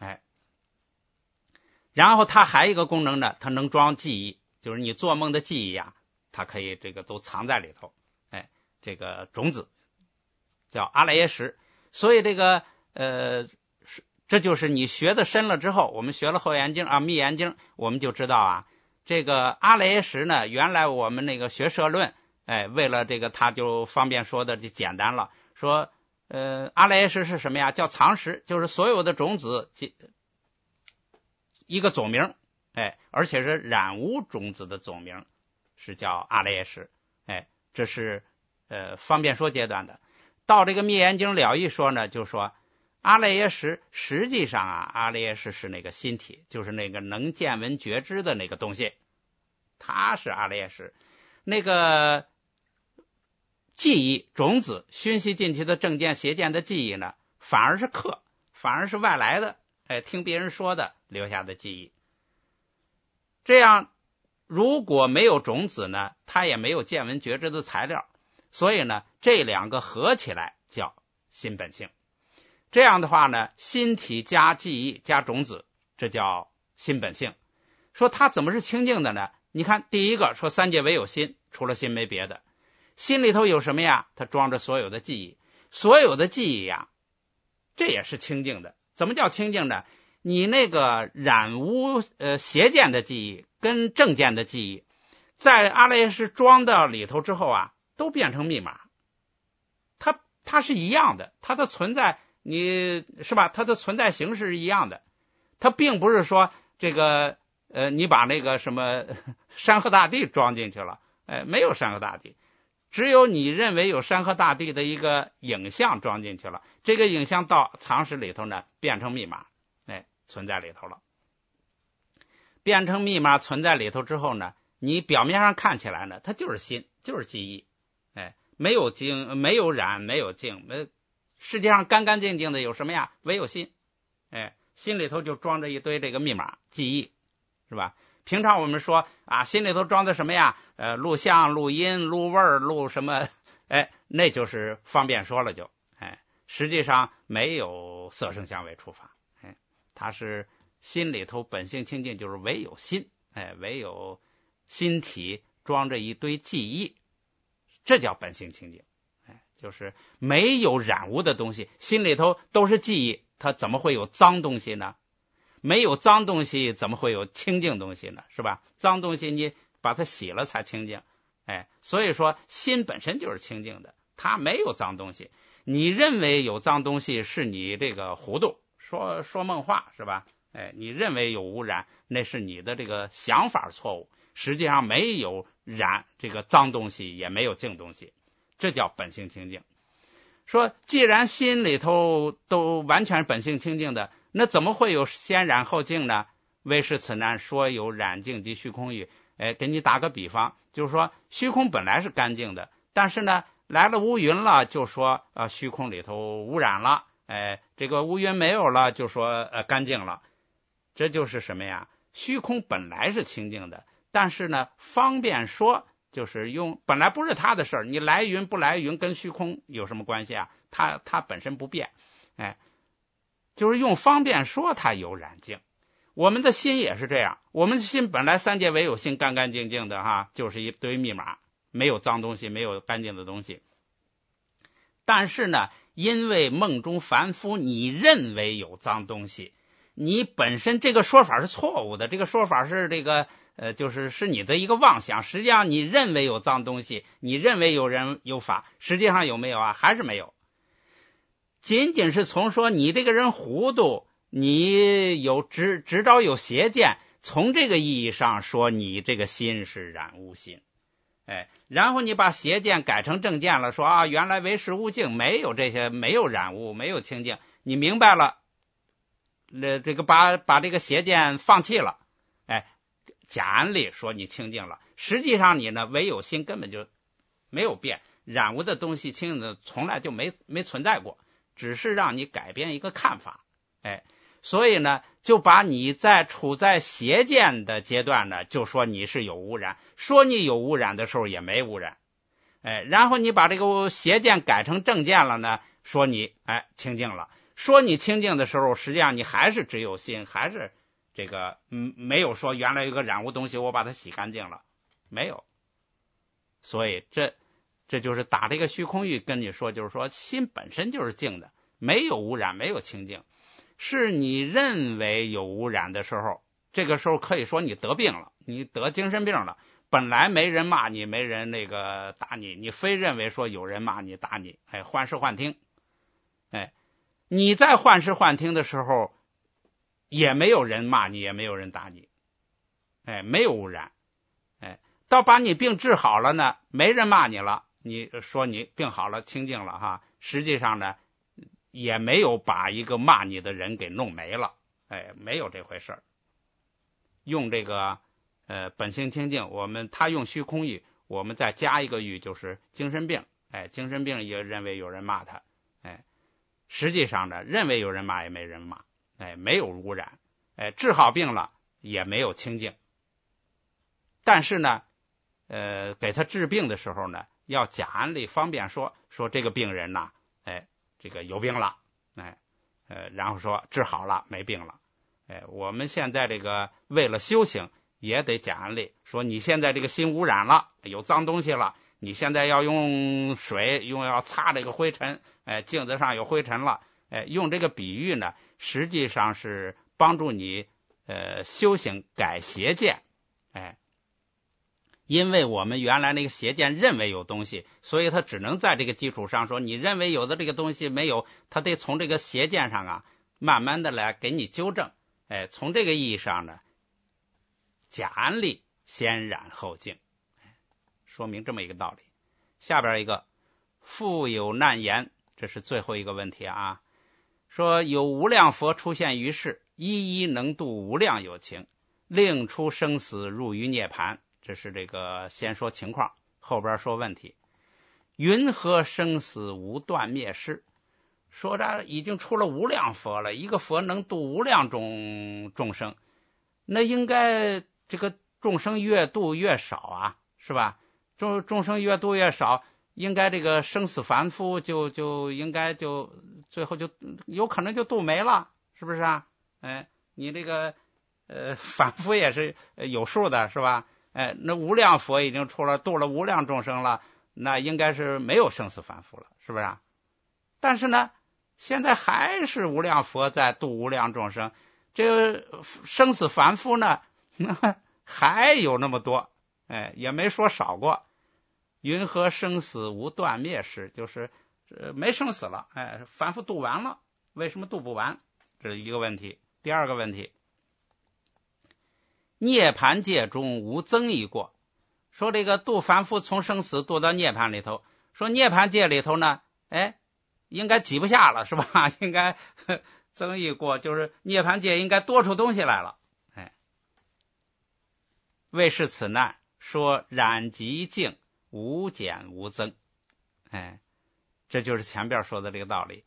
然后它还有一个功能呢，它能装记忆，就是你做梦的记忆它可以这个都藏在里头，这个种子叫阿赖耶识。所以这个这就是你学的深了之后，我们学了《后眼经》密眼经，我们就知道这个阿赖耶识呢，原来我们那个学社论，为了这个他就方便说的就简单了，说阿赖耶识是什么呀？叫藏识，就是所有的种子一个总名，而且是染污种子的总名是叫阿赖耶识，这是方便说阶段的。到这个密眼经了义说呢，就说阿赖耶识实际上阿赖耶识是那个心体，就是那个能见闻觉知的那个东西，它是阿赖耶识。那个记忆种子熏习进去的正见邪见的记忆呢，反而是客，反而是外来的，听别人说的留下的记忆。这样如果没有种子呢，它也没有见闻觉知的材料，所以呢这两个合起来叫心本性。这样的话呢，心体加记忆加种子，这叫心本性。说它怎么是清净的呢？你看第一个说三界唯有心，除了心没别的。心里头有什么呀？它装着所有的记忆，所有的记忆这也是清净的。怎么叫清净呢？你那个染污邪见的记忆跟正见的记忆，在阿赖耶识装到里头之后都变成密码。它是一样的，它的存在你是吧？它的存在形式是一样的，它并不是说这个你把那个什么山河大地装进去了，没有山河大地，只有你认为有山河大地的一个影像装进去了，这个影像到藏识里头呢变成密码，存在里头了。变成密码存在里头之后呢，你表面上看起来呢，它就是心，就是记忆，没有净，没有染，没有净，世界上干干净净的有什么呀？唯有心，心里头就装着一堆这个密码记忆，是吧？平常我们说心里头装的什么呀？录像、录音、录味儿、录什么？那就是方便说了就，实际上没有色声香味触法，它是心里头本性清净，就是唯有心，唯有心体装着一堆记忆，这叫本性清净，就是没有染污的东西，心里头都是记忆，它怎么会有脏东西呢？没有脏东西怎么会有清净东西呢？是吧？脏东西你把它洗了才清净，所以说心本身就是清净的，它没有脏东西。你认为有脏东西是你这个糊涂，说梦话是吧？你认为有污染，那是你的这个想法错误，实际上没有这个脏东西，也没有净东西，这叫本性清净。说既然心里头都完全是本性清净的，那怎么会有先染后净呢？唯识此难，说有染净及虚空域。给你打个比方，就是说虚空本来是干净的，但是呢来了乌云了，就说虚空里头污染了， 这个乌云没有了，就说干净了。这就是什么呀？虚空本来是清净的，但是呢，方便说就是用本来不是他的事儿，你来云不来云跟虚空有什么关系啊？它本身不变，就是用方便说它有染净。我们的心也是这样，我们的心本来三界唯有心干干净净的哈，就是一堆密码，没有脏东西，没有干净的东西。但是呢，因为梦中凡夫你认为有脏东西，你本身这个说法是错误的，这个说法是这个是你的一个妄想。实际上你认为有脏东西，你认为有人有法，实际上有没有啊？还是没有。仅仅是从说你这个人糊涂，你有执着有邪见，从这个意义上说你这个心是染污心。然后你把邪见改成正见了，说啊，原来为实无净，没有这些，没有染污，没有清净，你明白了，这个把这个邪见放弃了，假安利说你清净了，实际上你呢唯有心根本就没有变，染污的东西清净的从来就没存在过，只是让你改变一个看法，所以呢，就把你处在邪见的阶段呢，就说你是有污染，说你有污染的时候也没污染，然后你把这个邪见改成正见了呢，说你清净了，说你清净的时候，实际上你还是只有心，还是这个没有说原来有个染污东西我把它洗干净了，没有。所以这就是打这个虚空域跟你说，就是说心本身就是净的，没有污染，没有清净。是你认为有污染的时候，这个时候可以说你得病了，你得精神病了。本来没人骂你，没人打你，你非认为说有人骂你打你，幻视幻听。你在幻视幻听的时候，也没有人骂你，也没有人打你，没有污染。到把你病治好了呢，没人骂你了，你说你病好了，清净了哈，实际上呢也没有把一个骂你的人给弄没了，没有这回事儿。用这个本性清净，他用虚空域，我们再加一个域，就是精神病，精神病也认为有人骂他，实际上呢认为有人骂也没人骂，没有污染，治好病了也没有清净。但是呢给他治病的时候呢，要假安利方便说这个病人呐，这个有病了，然后说治好了，没病了。我们现在这个为了修行，也得假安利，说你现在这个心污染了，有脏东西了，你现在要用水，要擦这个灰尘，镜子上有灰尘了，用这个比喻呢，实际上是帮助你修行改邪见，因为我们原来那个邪见认为有东西，所以他只能在这个基础上说，你认为有的这个东西没有，他得从这个邪见上啊，慢慢的来给你纠正。从这个意义上呢，假安利先染后净，说明这么一个道理。下边一个复有难言，这是最后一个问题啊。说有无量佛出现于世，一一能度无量有情，令出生死入于涅槃。这是这个先说情况，后边说问题。云何生死无断灭失？说这已经出了无量佛了，一个佛能度无量众生，那应该这个众生越度越少啊，是吧？众生越度越少，应该这个生死凡夫就应该就最后就有可能就度没了，是不是啊？你这个凡夫也是有数的，是吧？那无量佛已经出了，度了无量众生了，那应该是没有生死凡夫了，是不是啊？但是呢，现在还是无量佛在度无量众生，这个生死凡夫呢还有那么多，也没说少过。云何生死无断灭失？就是没生死了，凡夫度完了，为什么度不完？这是一个问题。第二个问题，涅槃界中无增益过。说这个度凡夫从生死度到涅槃里头，说涅槃界里头呢，应该挤不下了，是吧？应该增益过，就是涅槃界应该多出东西来了。为是此难，说染极净，无减无增。这就是前边说的这个道理。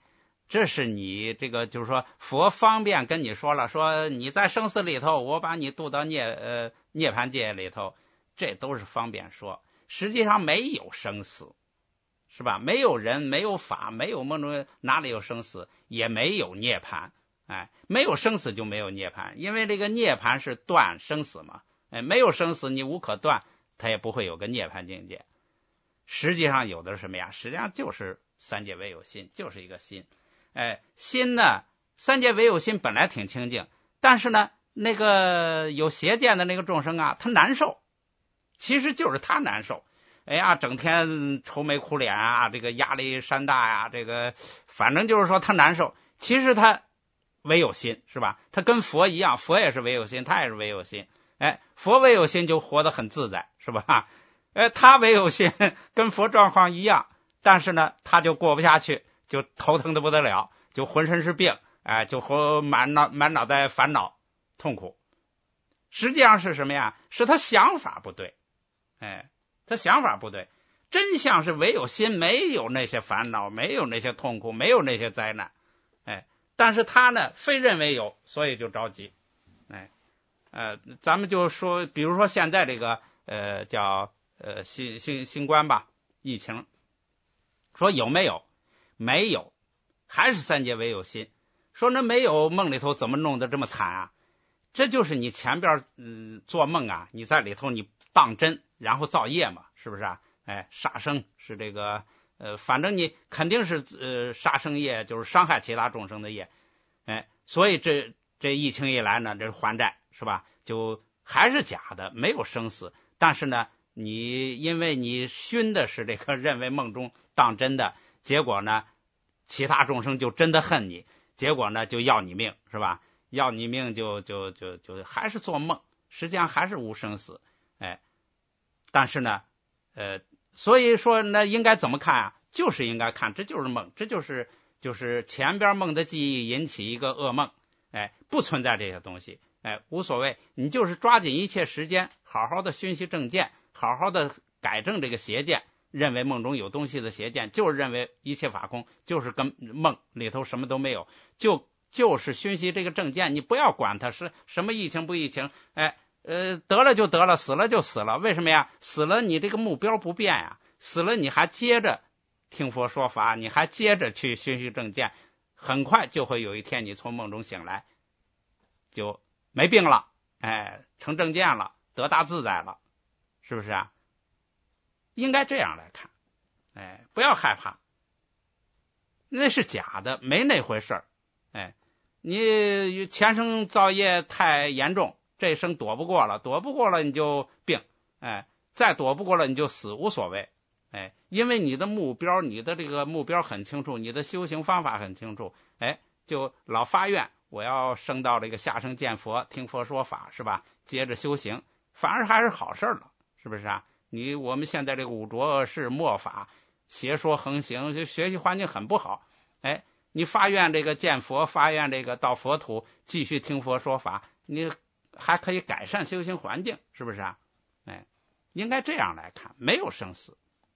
这是你这个就是说佛方便跟你说了，说你在生死里头，我把你渡到涅槃界里头，这都是方便说。实际上没有生死，是吧？没有人，没有法，没有梦中，哪里有生死？也没有涅槃。没有生死就没有涅槃，因为这个涅槃是断生死嘛。没有生死，你无可断，它也不会有个涅槃境界。实际上有的是什么呀？实际上就是三界唯有心，就是一个心。心呢，三界唯有心本来挺清净，但是呢，那个有邪见的那个众生啊，他难受，其实就是他难受。哎呀，整天愁眉苦脸啊，这个压力山大呀，这个反正就是说他难受。其实他唯有心，是吧？他跟佛一样，佛也是唯有心，他也是唯有心。佛唯有心就活得很自在，是吧？他唯有心跟佛状况一样，但是呢，他就过不下去，就头疼的不得了，就浑身是病，就满脑袋烦恼痛苦。实际上是什么呀？是他想法不对，他想法不对。真相是唯有心，没有那些烦恼，没有那些痛苦，没有那些灾难。但是他呢，非认为有，所以就着急。咱们就说，比如说现在这个叫新冠吧，疫情，说有没有？没有，还是三界唯有心。说那没有，梦里头怎么弄得这么惨啊？这就是你前边做梦啊，你在里头你当真，然后造业嘛，是不是啊？杀生是这个反正你肯定是杀生业，就是伤害其他众生的业。所以这疫情一来呢，这是还债，是吧？就还是假的，没有生死。但是呢，你因为你熏的是这个认为梦中当真的，结果呢，其他众生就真的恨你，结果呢就要你命，是吧？要你命就还是做梦，实际上还是无生死。但是呢，所以说呢，应该怎么看啊？就是应该看，这就是梦，这就是前边梦的记忆引起一个噩梦。不存在这些东西。无所谓，你就是抓紧一切时间，好好的熏习正见，好好的改正这个邪见，认为梦中有东西的邪见，就是认为一切法空，就是跟梦里头什么都没有，就是熏习这个正见，你不要管它是什么疫情不疫情，得了就得了，死了就死了，为什么呀？死了你这个目标不变呀，死了你还接着听佛说法，你还接着去熏习正见，很快就会有一天你从梦中醒来，就没病了，成正见了，得大自在了，是不是啊？应该这样来看，不要害怕，那是假的，没那回事儿。你前生造业太严重，这生躲不过了你就病，再躲不过了你就死，无所谓。因为你的目标，你的这个目标很清楚，你的修行方法很清楚，就老发愿，我要升到这个下生见佛，听佛说法，是吧？接着修行，反而还是好事了，是不是啊？我们现在这个五浊恶世末法邪说横行，就学习环境很不好。你发愿这个见佛，发愿这个到佛土继续听佛说法，你还可以改善修行环境，是不是啊？应该这样来看，没有生死。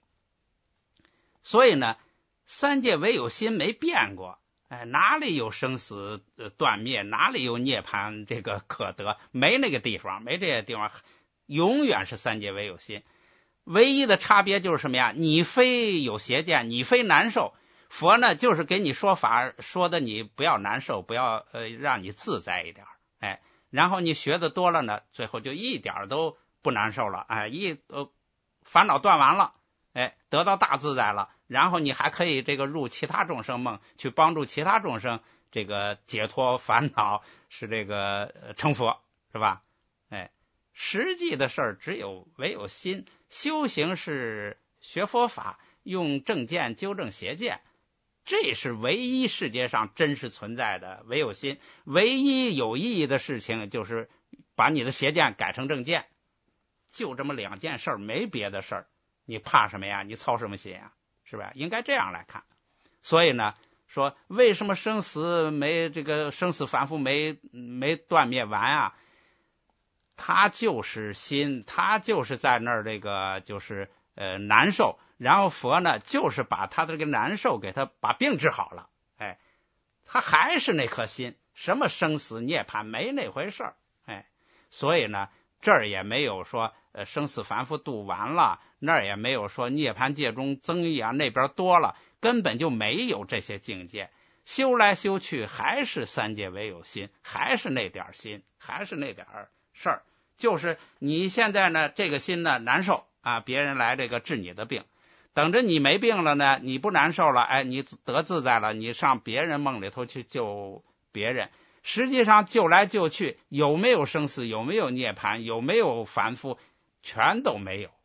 所以呢，三界唯有心没变过，哪里有生死断灭，哪里有涅槃这个可得，没那个地方，没这些地方，永远是三界唯有心。唯一的差别就是什么呀？你非有邪见，你非难受，佛呢就是给你说法，说的你不要难受，不要让你自在一点，然后你学的多了呢，最后就一点都不难受了，烦恼断完了，得到大自在了，然后你还可以这个入其他众生梦，去帮助其他众生这个解脱烦恼，是这个成佛，是吧？实际的事儿只有唯有心，修行是学佛法，用正见纠正邪见，这是唯一世界上真实存在的唯有心。唯一有意义的事情就是把你的邪见改成正见，就这么两件事儿，没别的事儿。你怕什么呀？你操什么心呀？是吧？应该这样来看。所以呢，说为什么生死反复没断灭完啊？他就是心，他就是在那儿这个就是难受，然后佛呢就是把他的这个难受给他把病治好了。 他还是那颗心，什么生死涅槃没那回事儿。所以呢，这儿也没有说生死凡夫度完了，那儿也没有说涅槃界中增益啊，那边多了，根本就没有这些境界。修来修去还是三界唯有心，还是那点心，还是那点事儿。就是你现在呢，这个心呢难受啊，别人来这个治你的病，等着你没病了呢，你不难受了，你得自在了，你上别人梦里头去救别人。实际上救来救去，有没有生死，有没有涅槃，有没有凡夫，全都没有。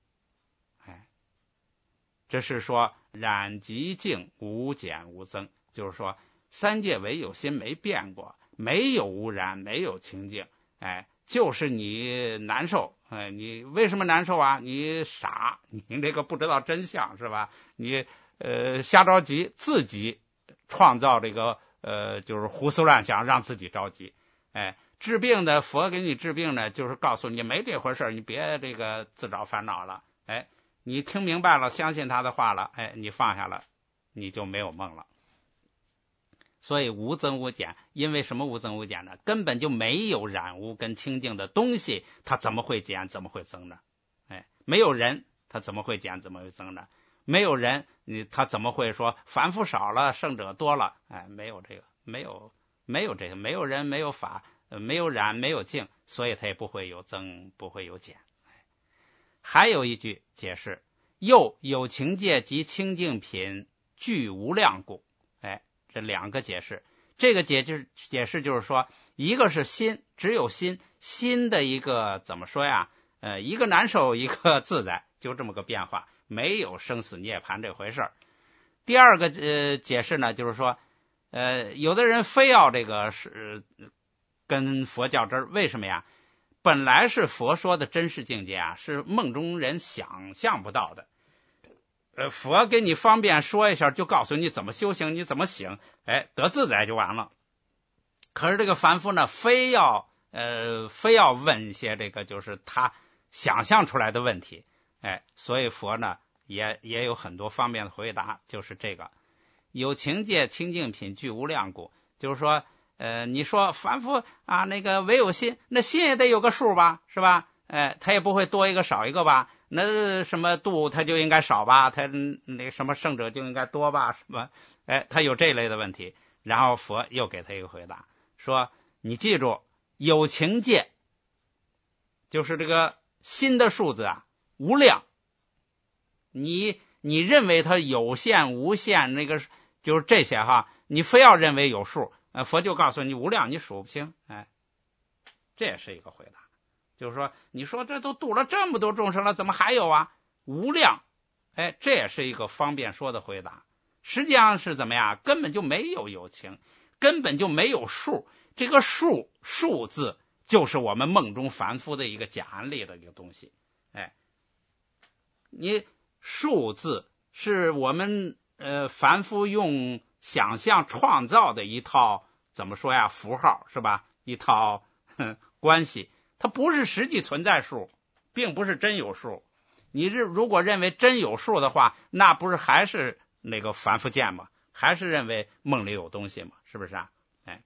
这是说染即净，无减无增，就是说三界唯有心没变过，没有污染，没有清净。就是你难受，你为什么难受啊？你傻，你这个不知道真相是吧？你瞎着急，自己创造这个就是胡思乱想，让自己着急。治病的佛给你治病呢，就是告诉你没这回事，你别这个自找烦恼了。你听明白了，相信他的话了，你放下了，你就没有梦了。所以无增无减，因为什么无增无减呢？根本就没有染污跟清净的东西，它怎么会减，怎么会增呢？没有人，他怎么会减，怎么会增呢？没有人，他怎么会说凡夫少了，圣者多了？没有这个，没有这个，没有人，没有法，没有染，没有净，所以他也不会有增，不会有减。还有一句解释，又有情界及清净品具无量故。这两个解释，这个解释就是说，一个是心，只有心的一个怎么说呀？一个难受，一个自在，就这么个变化，没有生死涅槃这回事儿。第二个解释呢，就是说，有的人非要这个是跟佛较真儿，为什么呀？本来是佛说的真实境界啊，是梦中人想象不到的。佛给你方便说一下，就告诉你怎么修行，你怎么醒，得自在就完了。可是这个凡夫呢，非要问一些这个就是他想象出来的问题，所以佛呢也有很多方面的回答，就是这个有情界清净品具无量故，就是说你说凡夫啊，那个唯有心，那心也得有个数吧，是吧？他也不会多一个少一个吧？那什么度他就应该少吧？他那什么圣者就应该多吧？什么？他有这类的问题。然后佛又给他一个回答，说你记住，有情界就是这个心的数字啊，无量。你认为它有限无限，那个就是这些哈，你非要认为有数，佛就告诉你无量，你数不清。这也是一个回答。就是说，你说这都度了这么多众生了，怎么还有啊？无量，这也是一个方便说的回答。实际上是怎么样？根本就没有有情，根本就没有数。这个数字就是我们梦中凡夫的一个假安立的一个东西。你数字是我们凡夫用想象创造的一套怎么说呀？符号是吧？一套关系。它不是实际存在数，并不是真有数。你如果认为真有数的话，那不是还是那个凡夫见吗？还是认为梦里有东西吗？是不是啊？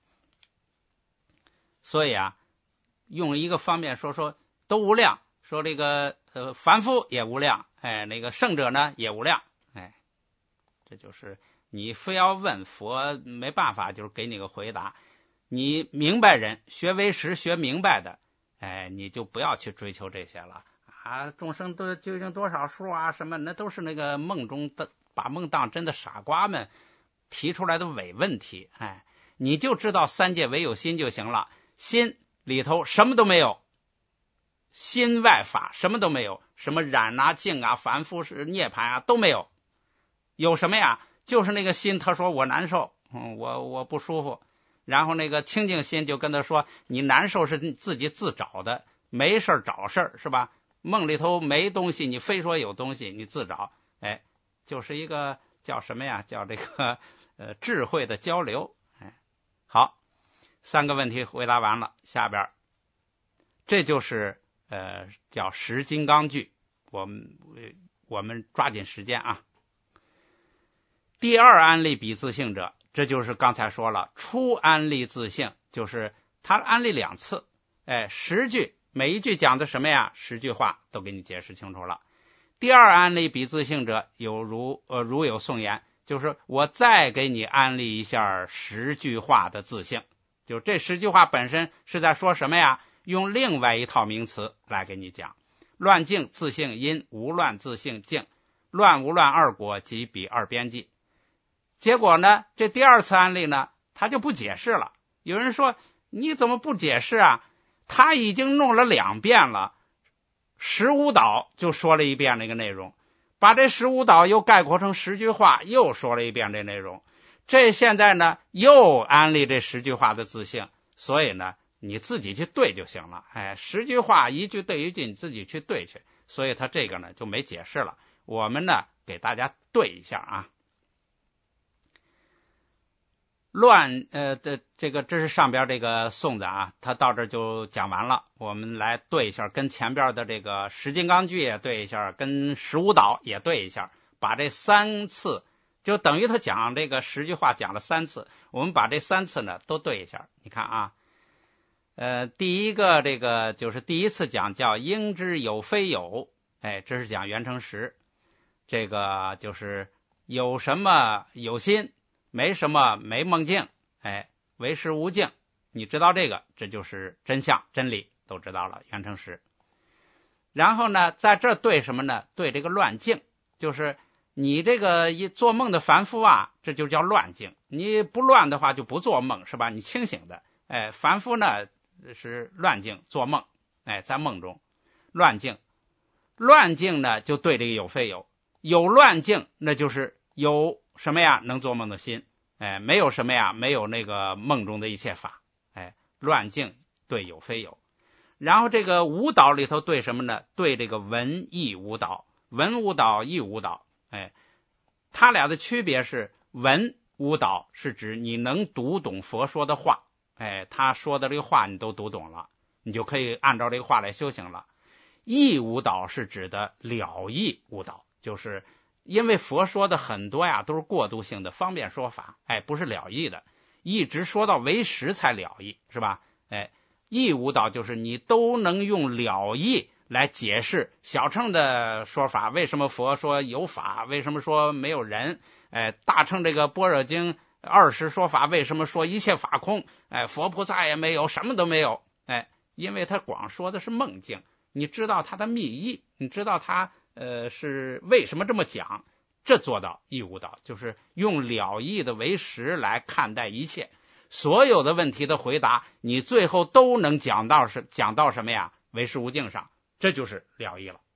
所以啊，用一个方面说都无量，说这个凡夫也无量，那个圣者呢也无量，这就是你非要问佛没办法，就是给你个回答。你明白人学为实学明白的。你就不要去追求这些了啊！众生都究竟多少数啊？什么？那都是那个梦中的把梦当真的傻瓜们提出来的伪问题。你就知道三界唯有心就行了，心里头什么都没有，心外法什么都没有，什么染啊、净啊、凡夫是涅槃啊都没有。有什么呀？就是那个心，他说我难受，我不舒服。然后那个清净心就跟他说，你难受是自己自找的，没事找事是吧？梦里头没东西，你非说有东西，你自找。就是一个叫什么呀？叫这个智慧的交流。好，3个问题回答完了，下边这就是叫十金刚句，我们抓紧时间啊。第二安立比自性者， 这就是刚才说了，初安立自性，就是他安立2次，10句，每一句讲的什么呀？10句话都给你解释清楚了。第二安立彼自性者，有如有颂言，就是我再给你安立一下10句话的自性，就这10句话本身是在说什么呀？用另外一套名词来给你讲。乱境自性因，无乱自性境，乱无乱二果即彼二边际。结果呢，这第2次安立呢，他就不解释了。有人说你怎么不解释啊？他已经弄了2遍了，15岛就说了1遍那个内容，把这15岛又概括成10句话，又说了1遍这内容。这现在呢又安立这10句话的自性，所以呢你自己去对就行了。10句话一句对一句，你自己去对去。所以他这个呢就没解释了。我们呢给大家对一下啊。乱这是上边这个颂子啊，他到这就讲完了。我们来对一下，跟前边的这个10金刚句也对一下，跟15岛也对一下，把这3次就等于他讲这个10句话讲了3次，我们把这3次呢都对一下。你看啊，第一个这个就是第1次讲叫应知有非有，这是讲圆成实，这个就是有什么有心，没什么没梦境，为实无境，你知道这个，这就是真相真理，都知道了，圆成实。然后呢在这对什么呢？对这个乱境，就是你这个一做梦的凡夫啊，这就叫乱境。你不乱的话就不做梦，是吧？你清醒的。凡夫呢是乱境，做梦，在梦中乱境。乱境呢就对这个有非有，有乱境那就是有什么呀？能做梦的心，没有什么呀？没有那个梦中的一切法，乱境对有非有。然后这个舞蹈里头对什么呢？对这个文艺舞蹈，文舞蹈艺舞蹈，它俩的区别是，文舞蹈是指你能读懂佛说的话，他说的这个话你都读懂了，你就可以按照这个话来修行了。艺舞蹈是指的了义舞蹈，就是因为佛说的很多呀都是过渡性的方便说法，不是了义的，一直说到为实才了义，是吧？义舞蹈就是你都能用了义来解释小乘的说法，为什么佛说有法，为什么说没有人，大乘这个般若经20说法，为什么说一切法空，佛菩萨也没有，什么都没有，因为他光说的是梦境，你知道他的密意，你知道他是为什么这么讲，这做到义舞蹈，就是用了义的为实来看待一切，所有的问题的回答你最后都能讲到什么呀？为实无境上，这就是了义了。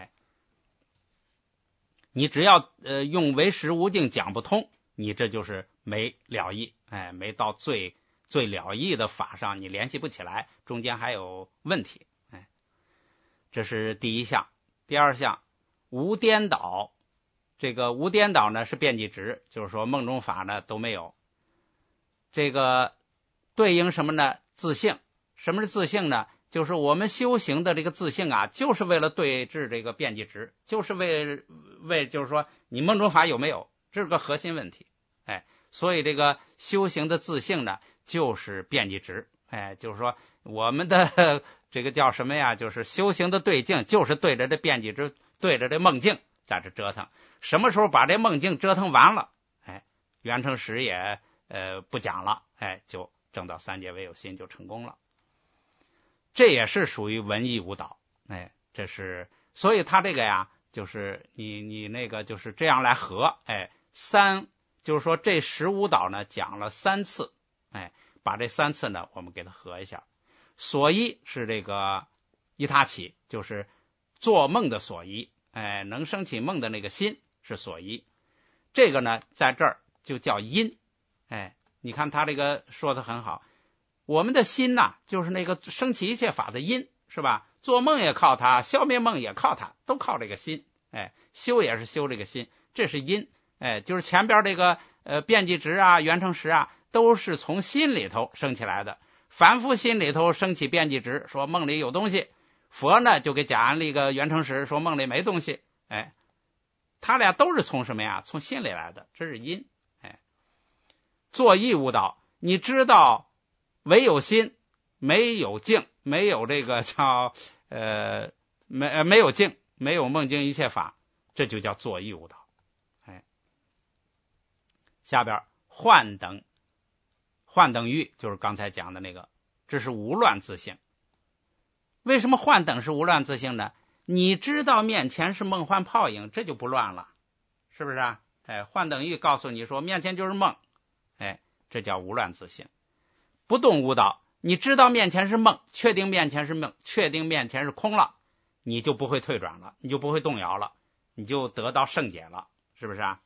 你只要用为实无境讲不通，你这就是没了义，没到最了义的法上，你联系不起来，中间还有问题。这是第1项。第2项无颠倒，这个无颠倒呢是遍计执，就是说梦中法呢都没有。这个对应什么呢？自性。什么是自性呢？就是我们修行的这个自性啊，就是为了对治这个遍计执，就是为就是说你梦中法有没有，这是个核心问题。所以这个修行的自性呢就是遍计执，就是说我们的这个叫什么呀？就是修行的对境，就是对着这遍计执，对着这梦境在这折腾。什么时候把这梦境折腾完了，圆成实也不讲了，就证到3界唯有心，就成功了。这也是属于文艺舞蹈，这是，所以他这个呀，就是你那个就是这样来合，就是说这15岛呢讲了3次，把这3次呢我们给它合一下。所依是这个依他起，就是做梦的所依，能生起梦的那个心是所依。这个呢在这儿就叫因，你看他这个说的很好，我们的心呐就是那个生起一切法的因，是吧？做梦也靠它，消灭梦也靠它，都靠这个心，修也是修这个心，这是因，就是前边这个遍计执啊、圆成实啊，都是从心里头生起来的。凡夫心里头升起遍计执，说梦里有东西，佛呢就给假安立个圆成实，说梦里没东西，他俩都是从什么呀？从心里来的，这是因。 作意无导，你知道唯有心，没有境，没有这个叫没有境，没有梦境一切法，这就叫作意无导。下边幻等欲就是刚才讲的那个，这是无乱自性。为什么幻等是无乱自性呢？你知道面前是梦幻泡影，这就不乱了，是不是啊？幻等欲告诉你说面前就是梦，这叫无乱自性。不动无导，你知道面前是梦，确定面前是梦，确定面前是空了，你就不会退转了，你就不会动摇了，你就得到圣解了，是不是啊？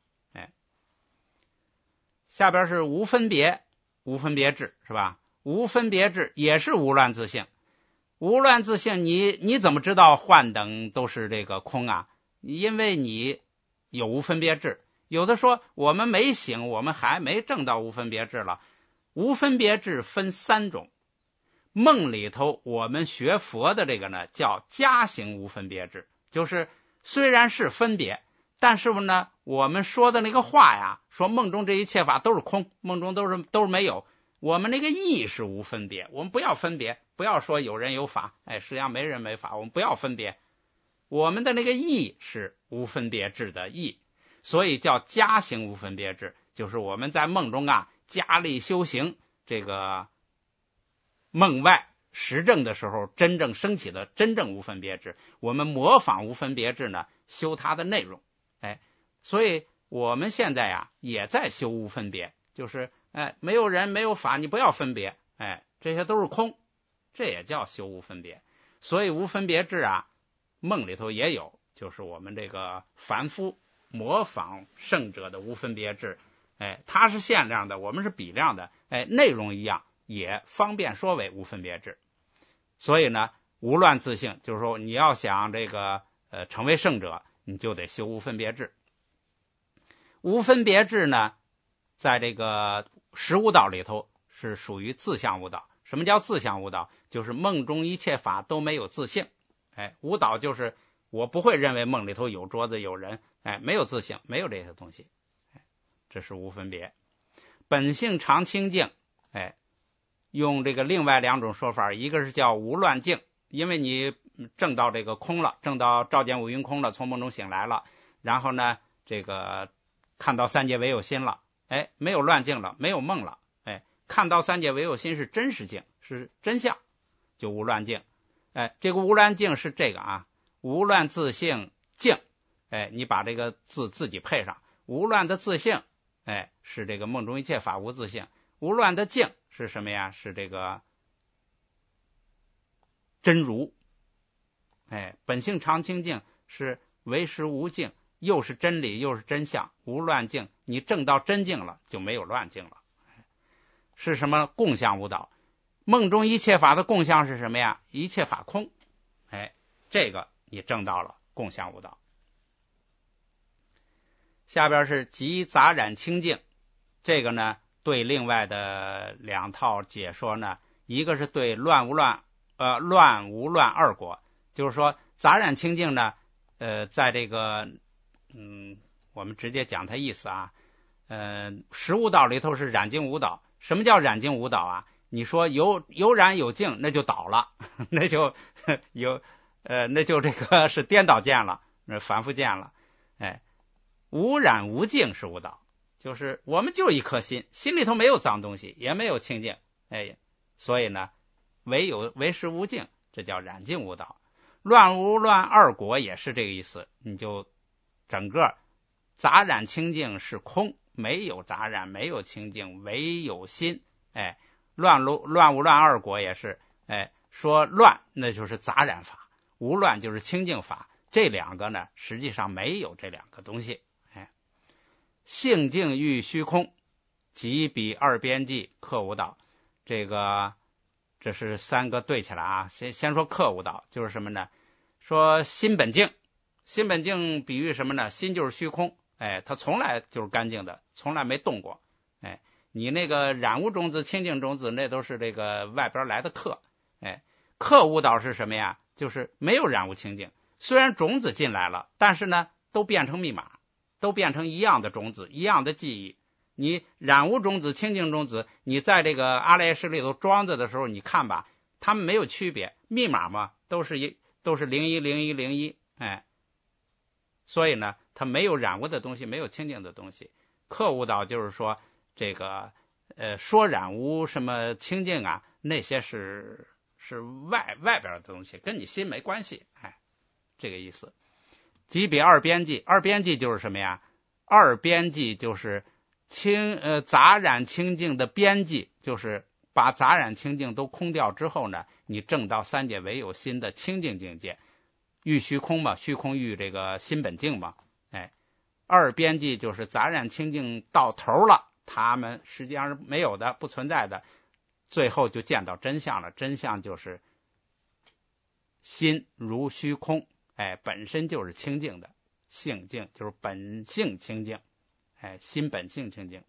下边是无分别智，是吧？无分别智也是无乱自性。无乱自性，你怎么知道幻等都是这个空啊？因为你有无分别智。有的说我们没醒，我们还没证到无分别智了。无分别智分3种，梦里头我们学佛的这个呢叫加行无分别智，就是虽然是分别，但是呢我们说的那个话呀，说梦中这一切法都是空，梦中都是没有，我们那个意是无分别，我们不要分别，不要说有人有法，实际上没人没法，我们不要分别，我们的那个意是无分别智的意，所以叫加行无分别智，就是我们在梦中啊加力修行这个梦外实证的时候，真正升起的真正无分别智，我们模仿无分别智呢修它的内容。所以我们现在啊也在修无分别，就是没有人没有法，你不要分别，这些都是空，这也叫修无分别。所以无分别智啊梦里头也有，就是我们这个凡夫模仿圣者的无分别智，它是限量的，我们是比量的，内容一样，也方便说为无分别智。所以呢无乱自性，就是说你要想这个成为圣者，你就得修无分别智。无分别智呢在这个实无导里头是属于自相无导。什么叫自相无导？就是梦中一切法都没有自性。无导就是我不会认为梦里头有桌子有人，没有自性，没有这些东西，这是无分别。本性常清净，用这个另外2种说法，一个是叫无乱境，因为你证到这个空了，证到照见五蕴空了，从梦中醒来了，然后呢这个看到三界唯有心了，没有乱境了，没有梦了，看到三界唯有心是真实境，是真相，就无乱境。这个无乱境是这个啊，无乱自性境，你把这个字自己配上，无乱的自性，是这个梦中一切法无自性，无乱的境是什么呀？是这个真如。本性常清净是唯实无境，又是真理又是真相，无乱境，你证到真境了就没有乱境了。是什么？共相无导。梦中一切法的共相是什么呀？一切法空。这个你证到了共相无导。下边是即杂染清净，这个呢对另外的2套解说呢，一个是对乱无乱二果，就是说杂染清净呢在这个我们直接讲它意思啊，实无导里头是染净无导。什么叫染净无导啊？你说有染有净，那就倒了，那就那就这个是颠倒见了，反复见了。无染无净是无导，就是我们就一颗心，心里头没有脏东西，也没有清净，所以呢唯实无净，这叫染净无导。乱无乱二果也是这个意思，你就整个杂染清净是空，没有杂染，没有清净，唯有心。乱无乱二果也是，说乱那就是杂染法，无乱就是清净法，这2个呢实际上没有这2个东西。性净欲虚空，即彼二边际客无导。这是3个对起来啊。先说客无导，就是什么呢？说心本净，心本净比喻什么呢？心就是虚空，它从来就是干净的，从来没动过。你那个染污种子清净种子那都是这个外边来的客。客无导是什么呀？就是没有染污清净，虽然种子进来了，但是呢都变成密码，都变成一样的种子，一样的记忆， 你染污中子、清净中子，你在这个阿赖耶识里头装着的时候，你看吧，它们没有区别，密码嘛，都是010101，所以呢，它没有染污的东西，没有清净的东西。客悟道就是说这个说染污什么清净啊，那些是外边的东西，跟你心没关系，这个意思。即比二边际，二边际就是什么呀？二边际就是杂染清净的边际，就是把杂染清净都空掉之后呢，你证到三界唯有心的清净境界，欲虚空嘛，虚空欲这个心本净嘛，二边际就是杂染清净到头了，他们实际上是没有的，不存在的，最后就见到真相了。真相就是心如虚空，本身就是清净的，性净就是本性清净，心本性清净，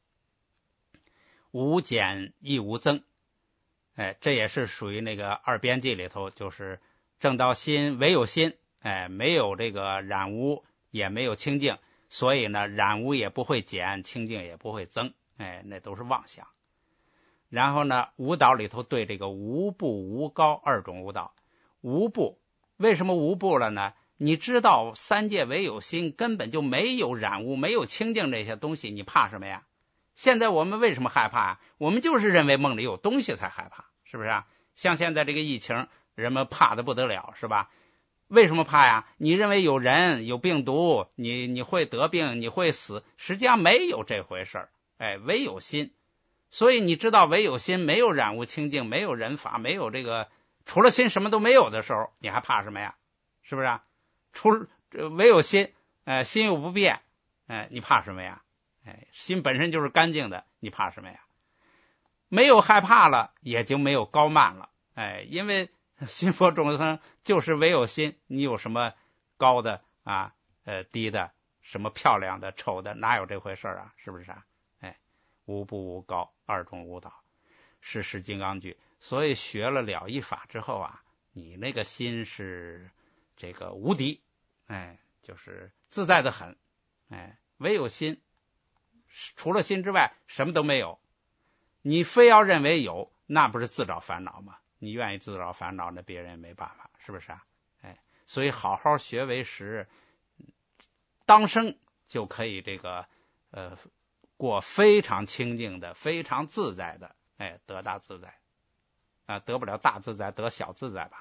无减亦无增，这也是属于那个二边际里头，就是证到心唯有心，没有这个染污，也没有清净，所以呢，染污也不会减，清净也不会增，那都是妄想。然后呢，无道里头对这个无不无高二种无道。无不，为什么无不了呢？你知道三界唯有心，根本就没有染污，没有清净这些东西，你怕什么呀？现在我们为什么害怕啊？我们就是认为梦里有东西才害怕，是不是啊？像现在这个疫情，人们怕得不得了，是吧？为什么怕呀？你认为有人有病毒，你会得病，你会死，实际上没有这回事儿，唯有心。所以你知道唯有心，没有染污清净，没有人法，没有这个除了心什么都没有的时候，你还怕什么呀？是不是啊？唯有心，心又不变，你怕什么呀？心本身就是干净的，你怕什么呀？没有害怕了，也就没有高慢了，因为心佛众生就是唯有心，你有什么高的啊，低的，什么漂亮的、丑的，哪有这回事啊？是不是啊？无不无高，二种无道，是识金刚句。所以学了了义法之后啊，你那个心是这个无敌，就是自在的很，唯有心，除了心之外什么都没有。你非要认为有，那不是自找烦恼吗？你愿意自找烦恼，那别人也没办法，是不是啊？所以好好学为实，当生就可以这个过非常清净的、非常自在的，得大自在啊，得不了大自在，得小自在吧。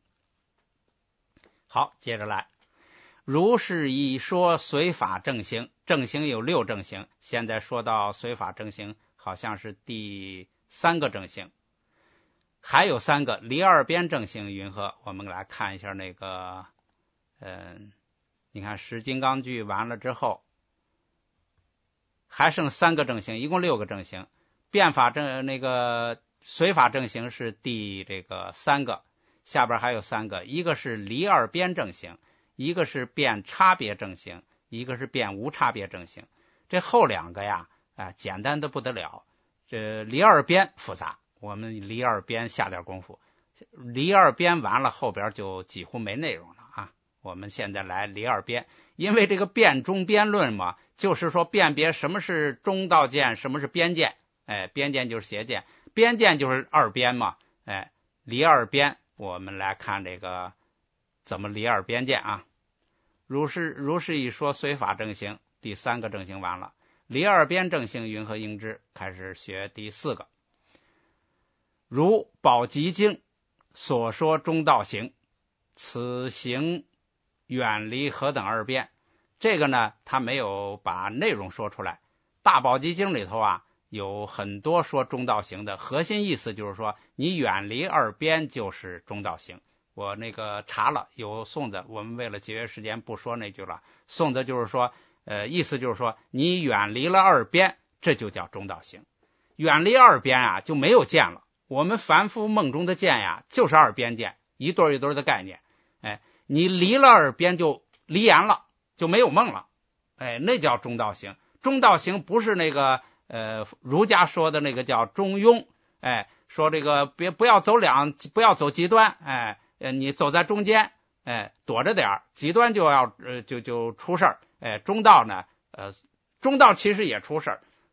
好，接着来，如是一说随法正行，正行有6正行，现在说到随法正行，好像是第3个正行，还有3个离二边正行云何？我们来看一下那个，你看识金刚句完了之后，还剩3个正行，一共6个正行。变法正那个随法正行是第这个3个，下边还有3个，一个是离二边正行，一个是变差别正行，一个是变无差别正行。这后2个呀，简单的不得了。这离二边复杂，我们离二边下点功夫。离二边完了，后边就几乎没内容了啊。我们现在来离二边，因为这个辩中边论嘛，就是说辨别什么是中道见，什么是边见。边见就是邪见，边见就是二边嘛。离二边，我们来看这个怎么离二边见啊。如是一说随法正行，第3个正行完了，离二边正行云何应知？开始学第4个。如宝积经所说中道行，此行远离何等二边？这个呢，他没有把内容说出来。大宝积经里头啊，有很多说中道行的，核心意思就是说，你远离二边就是中道行。我那个查了，有颂的，我们为了节约时间不说那句了。颂的就是说，意思就是说，你远离了二边，这就叫中道行。远离二边啊，就没有见了。我们凡夫梦中的见呀，就是二边见，一对一对的概念。你离了二边就离言了，就没有梦了。那叫中道行。中道行不是那个儒家说的那个叫中庸，说这个不要走极端，你走在中间，躲着点，极端就要就出事儿。中道呢，中道其实也出事儿，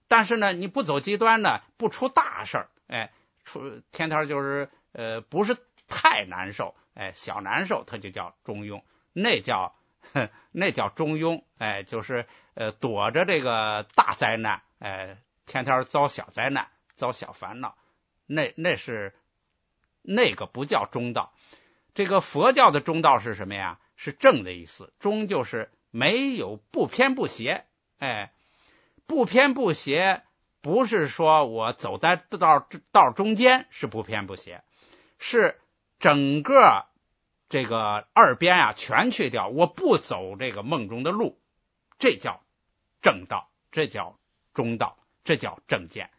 但是呢，你不走极端呢，不出大事儿，天天就是不是太难受，小难受，它就叫中庸，那叫中庸，就是躲着这个大灾难，天天遭小灾难，遭小烦恼，那个不叫中道。这个佛教的中道是什么呀？是正的意思，中就是没有不偏不邪，不偏不邪不是说我走在道中间是不偏不邪，是整个这个二边啊全去掉，我不走这个梦中的路，这叫正道，这叫中道，这叫正见。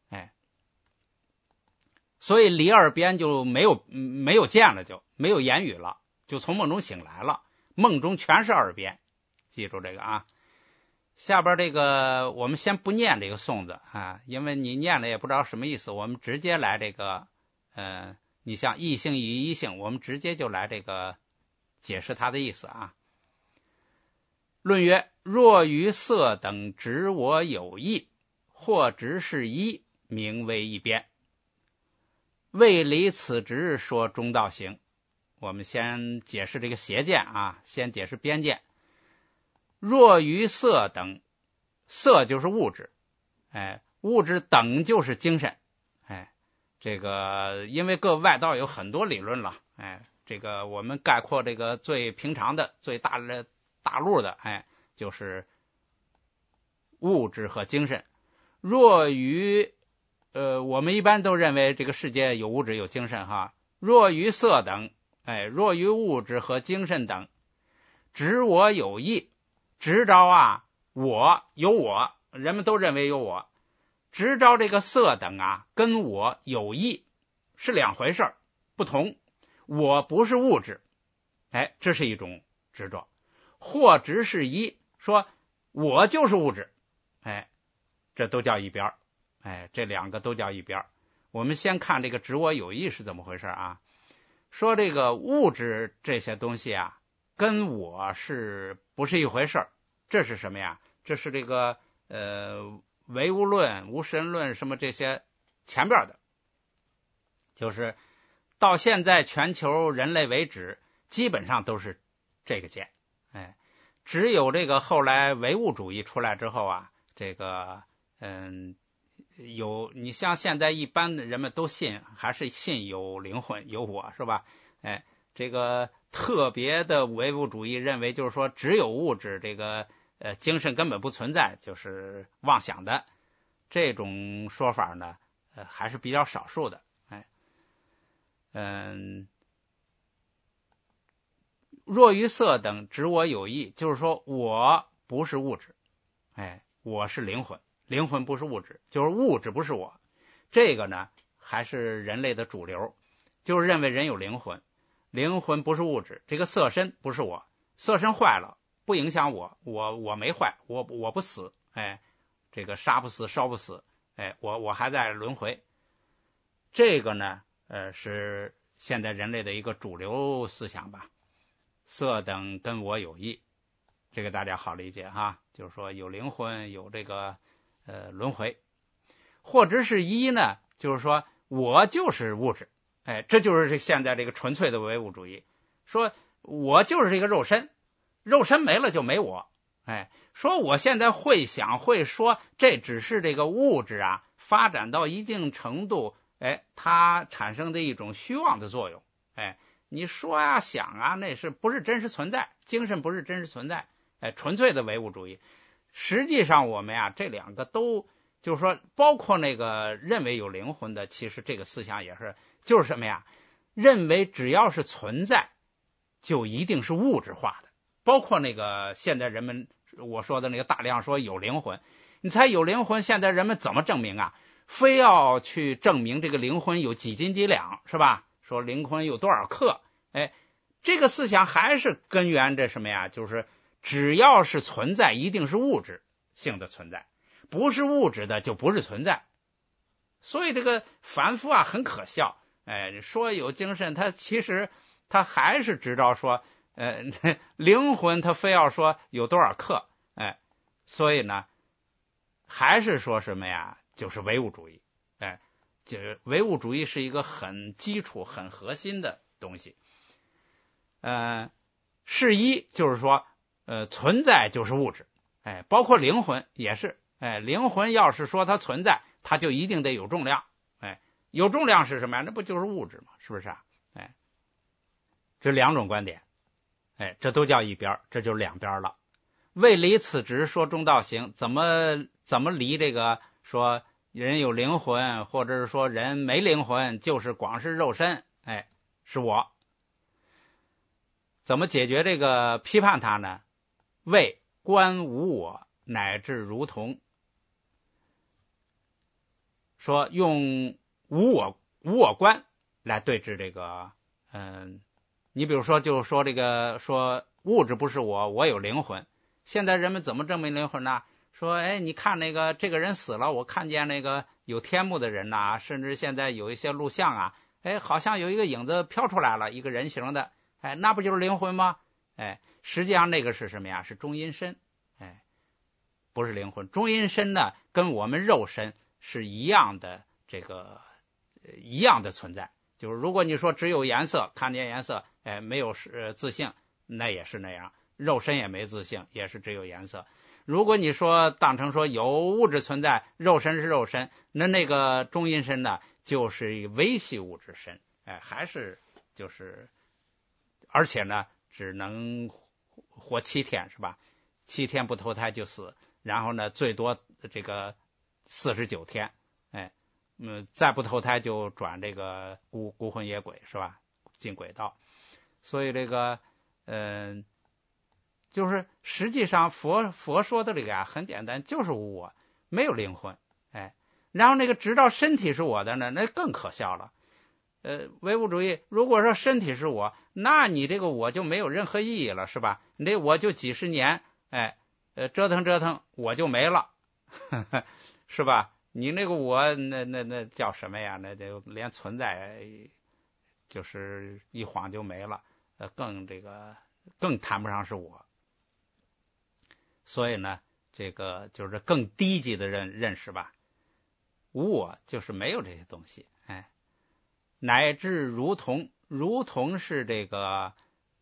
所以离二边就没有见了，就没有言语了，就从梦中醒来了，梦中全是二边，记住这个啊。下边这个我们先不念这个颂子啊，因为你念了也不知道什么意思，我们直接来这个你像异性与一性，我们直接就来这个解释它的意思啊。论曰：若于色等执我有异，或执是一，名为一边。为离此执，说中道行。我们先解释这个邪见啊，先解释边见。若于色等，色就是物质，物质等就是精神，这个因为各外道有很多理论了，这个我们概括这个最平常的、最大路的，就是物质和精神。若于我们一般都认为这个世界有物质有精神哈。若于色等，若于物质和精神等，执我有异，执着啊，有我，人们都认为有我，执着这个色等啊，跟我有异，是两回事，不同。我不是物质，这是一种执着。或执是一，说我就是物质，这都叫一边，这两个都叫一边。我们先看这个执我有异是怎么回事啊？说这个物质这些东西啊，跟我是不是一回事？这是什么呀？这是这个唯物论、无神论什么这些前边的，就是到现在全球人类为止，基本上都是这个见。只有这个后来唯物主义出来之后啊，这个你像现在一般的人们都信，还是信有灵魂有我，是吧？这个特别的唯物主义认为就是说只有物质，这个精神根本不存在，就是妄想的，这种说法呢还是比较少数的。若于色等执我有异，就是说我不是物质，我是灵魂，灵魂不是物质，就是物质不是我。这个呢还是人类的主流，就是认为人有灵魂，灵魂不是物质，这个色身不是我，色身坏了不影响我没坏，我不死，这个杀不死烧不死，我还在轮回。这个呢是现在人类的一个主流思想吧。色等跟我有异，这个大家好理解哈，就是说有灵魂，有这个轮回。或者是一呢，就是说我就是物质，这就是现在这个纯粹的唯物主义，说我就是这个肉身，肉身没了就没我，说我现在会想会说，这只是这个物质啊发展到一定程度，它产生的一种虚妄的作用，你说啊想啊，那是不是真实存在？精神不是真实存在，纯粹的唯物主义。实际上我们这两个都就是说，包括那个认为有灵魂的，其实这个思想也是，就是什么呀？认为只要是存在，就一定是物质化的。包括那个现在人们我说的那个大量说有灵魂，你猜有灵魂，现在人们怎么证明啊？非要去证明这个灵魂有几斤几两，是吧？说灵魂有多少克，这个思想还是根源着什么呀？就是只要是存在，一定是物质性的存在，不是物质的就不是存在。所以这个凡夫啊很可笑，说有精神，他其实他还是知道说灵魂他非要说有多少克，所以呢还是说什么呀？就是唯物主义。就是唯物主义是一个很基础、很核心的东西。是一，就是说，存在就是物质，包括灵魂也是，灵魂要是说它存在，它就一定得有重量，有重量是什么呀？那不就是物质吗？是不是啊？这两种观点，这都叫一边，这就两边了。为离此直说中道行，怎么离这个说人有灵魂，或者是说人没灵魂，就是光是肉身，是我。怎么解决这个批判它呢？为观无我，乃至如同，说用无我观来对治这个，你比如说，就是说这个说物质不是我，我有灵魂。现在人们怎么证明灵魂呢？说，你看那个这个人死了，我看见那个有天幕的人呐，甚至现在有一些录像啊，好像有一个影子飘出来了，一个人形的，那不就是灵魂吗？实际上那个是什么呀？是中阴身，不是灵魂。中阴身呢，跟我们肉身是一样的，一样的存在。就是如果你说只有颜色，看见颜色，没有自性，那也是那样。肉身也没自性，也是只有颜色。如果你说当成说有物质存在，肉身是肉身，那个中阴身呢，就是微细物质身，还是就是，而且呢，只能活7天，是吧？7天不投胎就死，然后呢，最多这个49天，再不投胎就转这个孤魂野鬼，是吧？进轨道。所以这个，就是实际上佛说的这个很简单，就是无我，没有灵魂，然后那个知道身体是我的呢，那更可笑了。唯物主义如果说身体是我，那你这个我就没有任何意义了，是吧？你这我就几十年，折腾我就没了，是吧？你那个我那叫什么呀？那就连存在就是一晃就没了，更谈不上是我。所以呢，这个就是更低级的认识吧。无我就是没有这些东西，乃至如同是这个，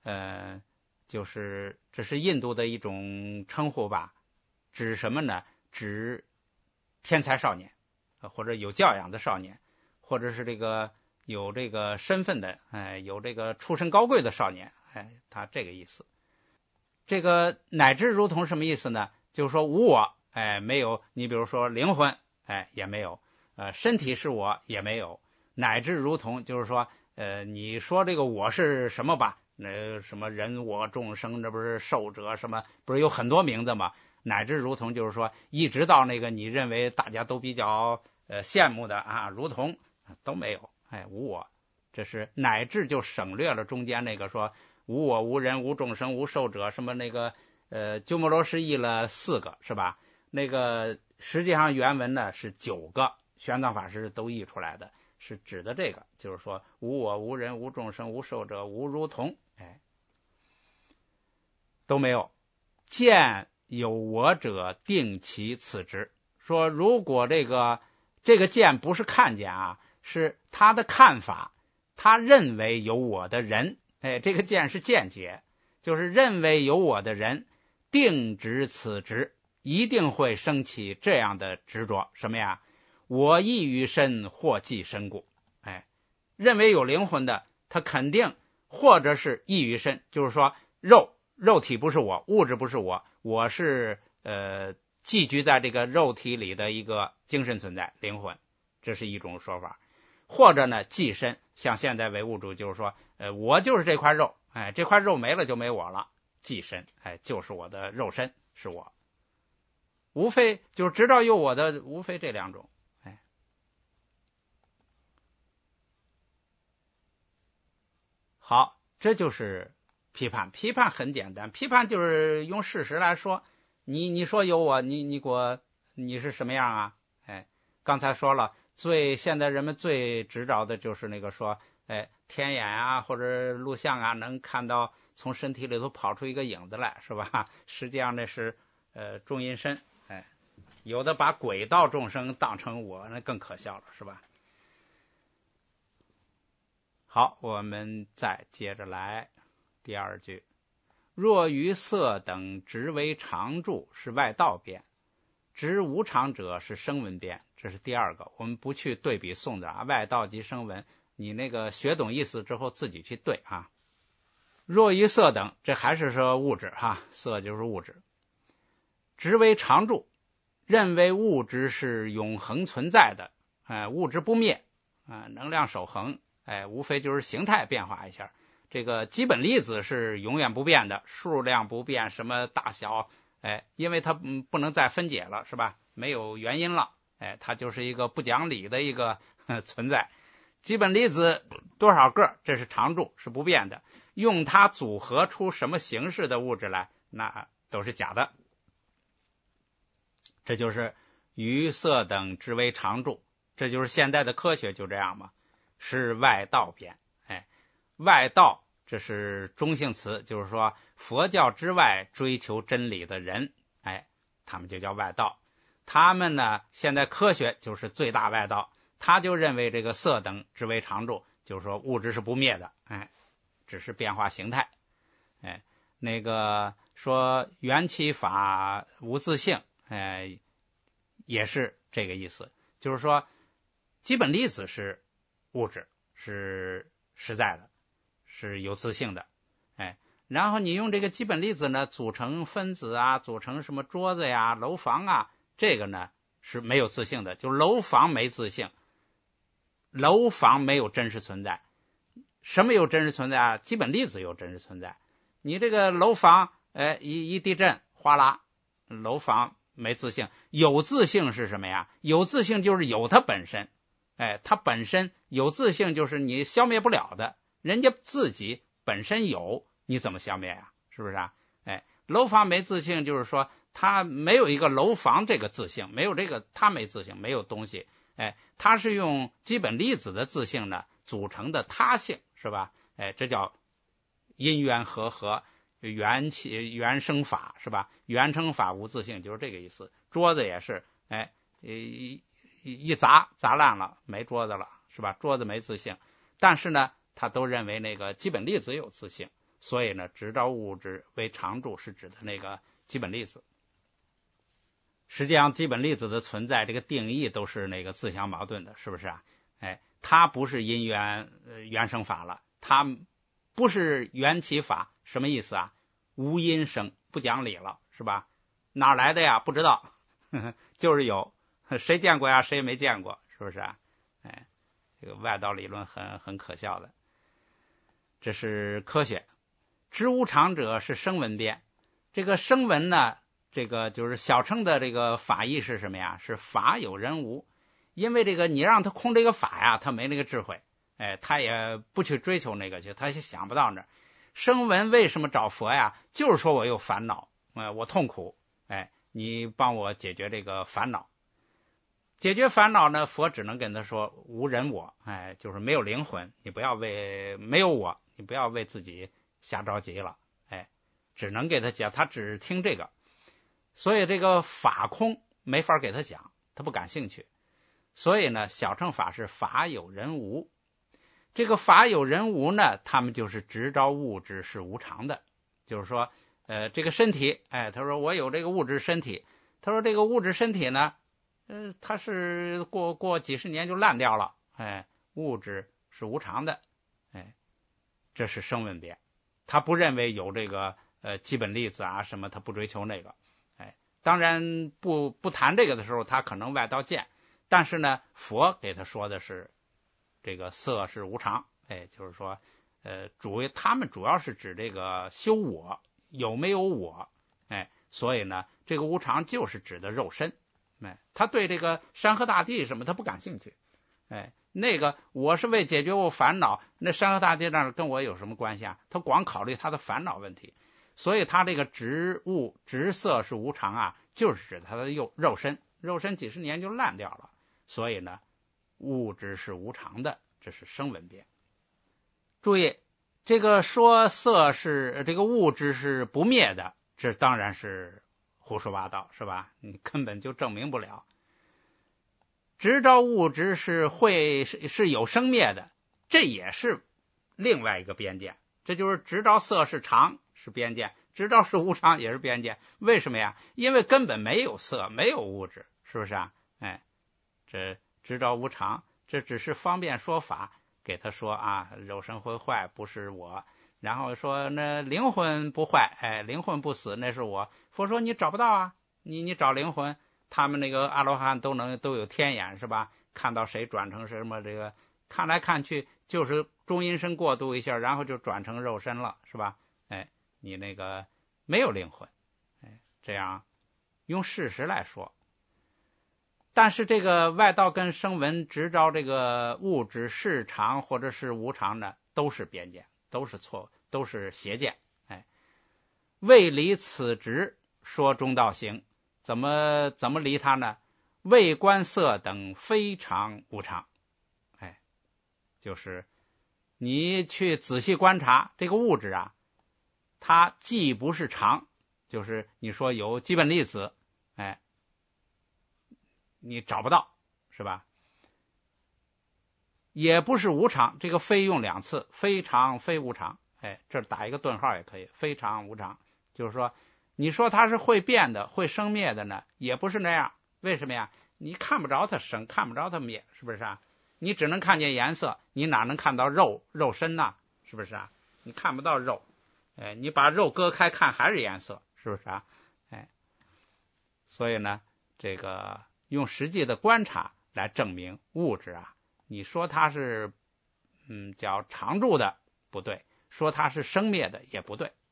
就是这是印度的一种称呼吧，指什么呢？指天才少年，或者有教养的少年，或者是这个有这个身份的，有这个出身高贵的少年，他这个意思。这个乃至如同什么意思呢？就是说无我，没有，你比如说灵魂，也没有，身体是我也没有，乃至如同就是说，你说这个我是什么吧？什么人我众生，这不是寿者什么？不是有很多名字吗？乃至如同就是说，一直到那个你认为大家都比较羡慕的啊，如同都没有，无我，这是乃至就省略了中间那个说。无我无人无众生无寿者什么那个鸠摩罗什译了4个是吧？那个实际上原文呢是9个，玄奘法师都译出来的，是指的这个，就是说无我无人无众生无寿者无如同，都没有。见有我者定其此之，说如果这个见不是看见啊，是他的看法，他认为有我的人。这个见是见解，就是认为有我的人定执此执，一定会升起这样的执着，什么呀？我亦于身，或即身故。认为有灵魂的，他肯定或者是亦于身，就是说肉体不是我，物质不是我，我是寄居在这个肉体里的一个精神存在，灵魂，这是一种说法。或者呢，寄身，像现在唯物主义就是说，我就是这块肉，这块肉没了就没我了，寄身，就是我的肉身是我，无非就是知道有我的，无非这2种，好，这就是批判。批判很简单，批判就是用事实来说，你说有我，你给我，你是什么样啊？刚才说了。现在人们最执着的就是那个说，天眼啊或者录像啊，能看到从身体里头跑出一个影子来，是吧？实际上那是中阴身， 有的把鬼道众生当成我，那更可笑了，是吧？好，我们再接着来第二句。若于色等执为常住，是外道辩；执无常者是声闻辩。这是第二个，我们不去对比诵的外道及声闻，你那个学懂意思之后自己去对啊。若于色等，这还是说物质哈，色就是物质。执为常住，认为物质是永恒存在的，物质不灭，能量守恒，无非就是形态变化一下。这个基本粒子是永远不变的，数量不变，什么大小，因为它不能再分解了，是吧？没有原因了，它就是一个不讲理的一个存在。基本粒子多少个，这是常住，是不变的。用它组合出什么形式的物质来，那都是假的。这就是于色等之为常住，这就是现代的科学就这样嘛，是外道辩。外道这是中性词，就是说佛教之外追求真理的人，他们就叫外道。他们呢，现在科学就是最大外道，他就认为这个色等之为常住，就是说物质是不灭的，只是变化形态。那个说缘起法无自性，也是这个意思，就是说基本粒子是物质，是实在的，是有自性的，然后你用这个基本粒子呢组成分子啊，组成什么桌子呀、楼房啊，这个呢是没有自性的，就楼房没自性，楼房没有真实存在。什么有真实存在啊？基本粒子有真实存在。你这个楼房，一地震，哗啦，楼房没自性。有自性是什么呀？有自性就是有它本身，它本身有自性，就是你消灭不了的。人家自己本身有，你怎么消灭呀？是不是啊？楼房没自性，就是说它没有一个楼房这个自性，没有这个，它没自性，没有东西。它是用基本粒子的自性呢组成的他性，是吧？这叫因缘和合，缘生法，是吧？缘生法无自性，就是这个意思。桌子也是，一砸烂了，没桌子了，是吧？桌子没自性，但是呢，他都认为那个基本粒子有自性，所以呢，执照物质为常住是指的那个基本粒子。实际上，基本粒子的存在，这个定义都是那个自相矛盾的，是不是啊？它不是因缘缘生法了，它不是缘起法，什么意思啊？无因生，不讲理了，是吧？哪来的呀？不知道，就是有，谁见过呀？谁也没见过，是不是啊？这个外道理论很可笑的。这是科学。知无常者是声闻辩。这个声闻呢，这个就是小乘的这个法义是什么呀？是法有人无。因为这个你让他空这个法呀，他没那个智慧，他也不去追求那个去，他也想不到那儿。声闻为什么找佛呀？就是说我有烦恼，我痛苦，你帮我解决这个烦恼。解决烦恼呢，佛只能跟他说无人我，就是没有灵魂，你不要没有我，你不要为自己瞎着急了，只能给他讲，他只听这个，所以这个法空没法给他讲，他不感兴趣。所以呢，小乘法是法有人无。这个法有人无呢，他们就是执照物质是无常的，就是说，这个身体，他说我有这个物质身体，他说这个物质身体呢，它是过几十年就烂掉了，物质是无常的，这是声闻辩，他不认为有这个基本粒子啊什么，他不追求那个，当然不谈这个的时候，他可能外道见。但是呢，佛给他说的是这个色是无常，就是说，他们主要是指这个修我有没有我，所以呢，这个无常就是指的肉身，他对这个山河大地什么他不感兴趣，那个我是为解决我烦恼，那山河大地那跟我有什么关系啊？他光考虑他的烦恼问题，所以他这个执色是无常啊，就是指他的肉身几十年就烂掉了。所以呢，物质是无常的，这是声闻辩。注意，这个说色是这个物质是不灭的，这当然是胡说八道，是吧？你根本就证明不了。执照物质是有生灭的，这也是另外一个边界。这就是执照色是常是边界，执照是无常也是边界。为什么呀？因为根本没有色，没有物质，是不是啊？这执照无常，这只是方便说法，给他说啊，肉身会坏，不是我。然后说那灵魂不坏，灵魂不死，那是我。佛说你找不到啊，你找灵魂，他们那个阿罗汉都有天眼，是吧？看到谁转成什么，这个看来看去就是中阴身过渡一下，然后就转成肉身了，是吧？你那个没有灵魂，这样用事实来说。但是这个外道跟声闻执照这个物质是常或者是无常的，都是边界，都是错，都是邪见。未离此执说中道行，怎么离它呢？未观色等非常无常。就是你去仔细观察这个物质啊，它既不是常，就是你说有基本粒子，你找不到，是吧？也不是无常，这个非用2次，非常非无常，这打一个顿号也可以，非常无常，就是说你说它是会变的，会生灭的呢，也不是那样。为什么呀？你看不着它生，看不着它灭，是不是啊？你只能看见颜色，你哪能看到肉身呢？是不是啊？你看不到肉，你把肉割开看还是颜色，是不是啊？所以呢，这个用实际的观察来证明物质啊，你说它是叫常住的不对，说它是生灭的也不对。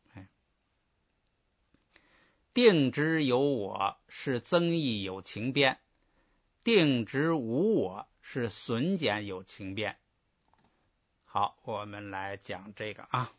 定执有我是增益有情边，定执无我是损减有情边。好，我们来讲这个啊。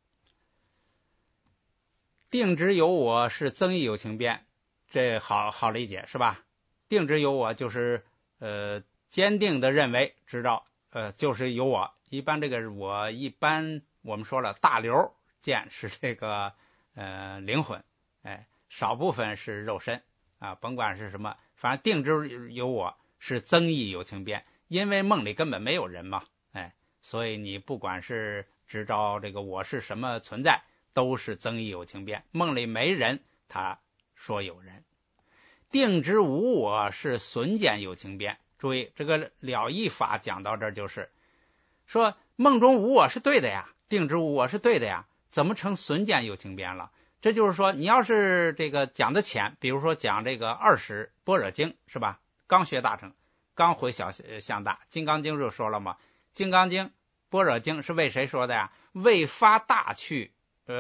定执有我是增益有情边，这好理解，是吧？定执有我就是坚定的认为知道就是有我。一般这个我我们说了大流见是这个灵魂，少部分是肉身啊，甭管是什么，反正定执有我是增益有情边，因为梦里根本没有人嘛，所以你不管是知道这个我是什么存在，都是增益有情边。梦里没人，他说有人。定执无我是损减有情边。注意这个了义法讲到这儿，就是说梦中无我是对的呀，定执无我是对的呀，怎么成损减有情边了？这就是说你要是这个讲的浅，比如说讲这个20般若经，是吧？刚学大乘，刚回小向大，金刚经就说了嘛，金刚经般若经是为谁说的呀？为发大乘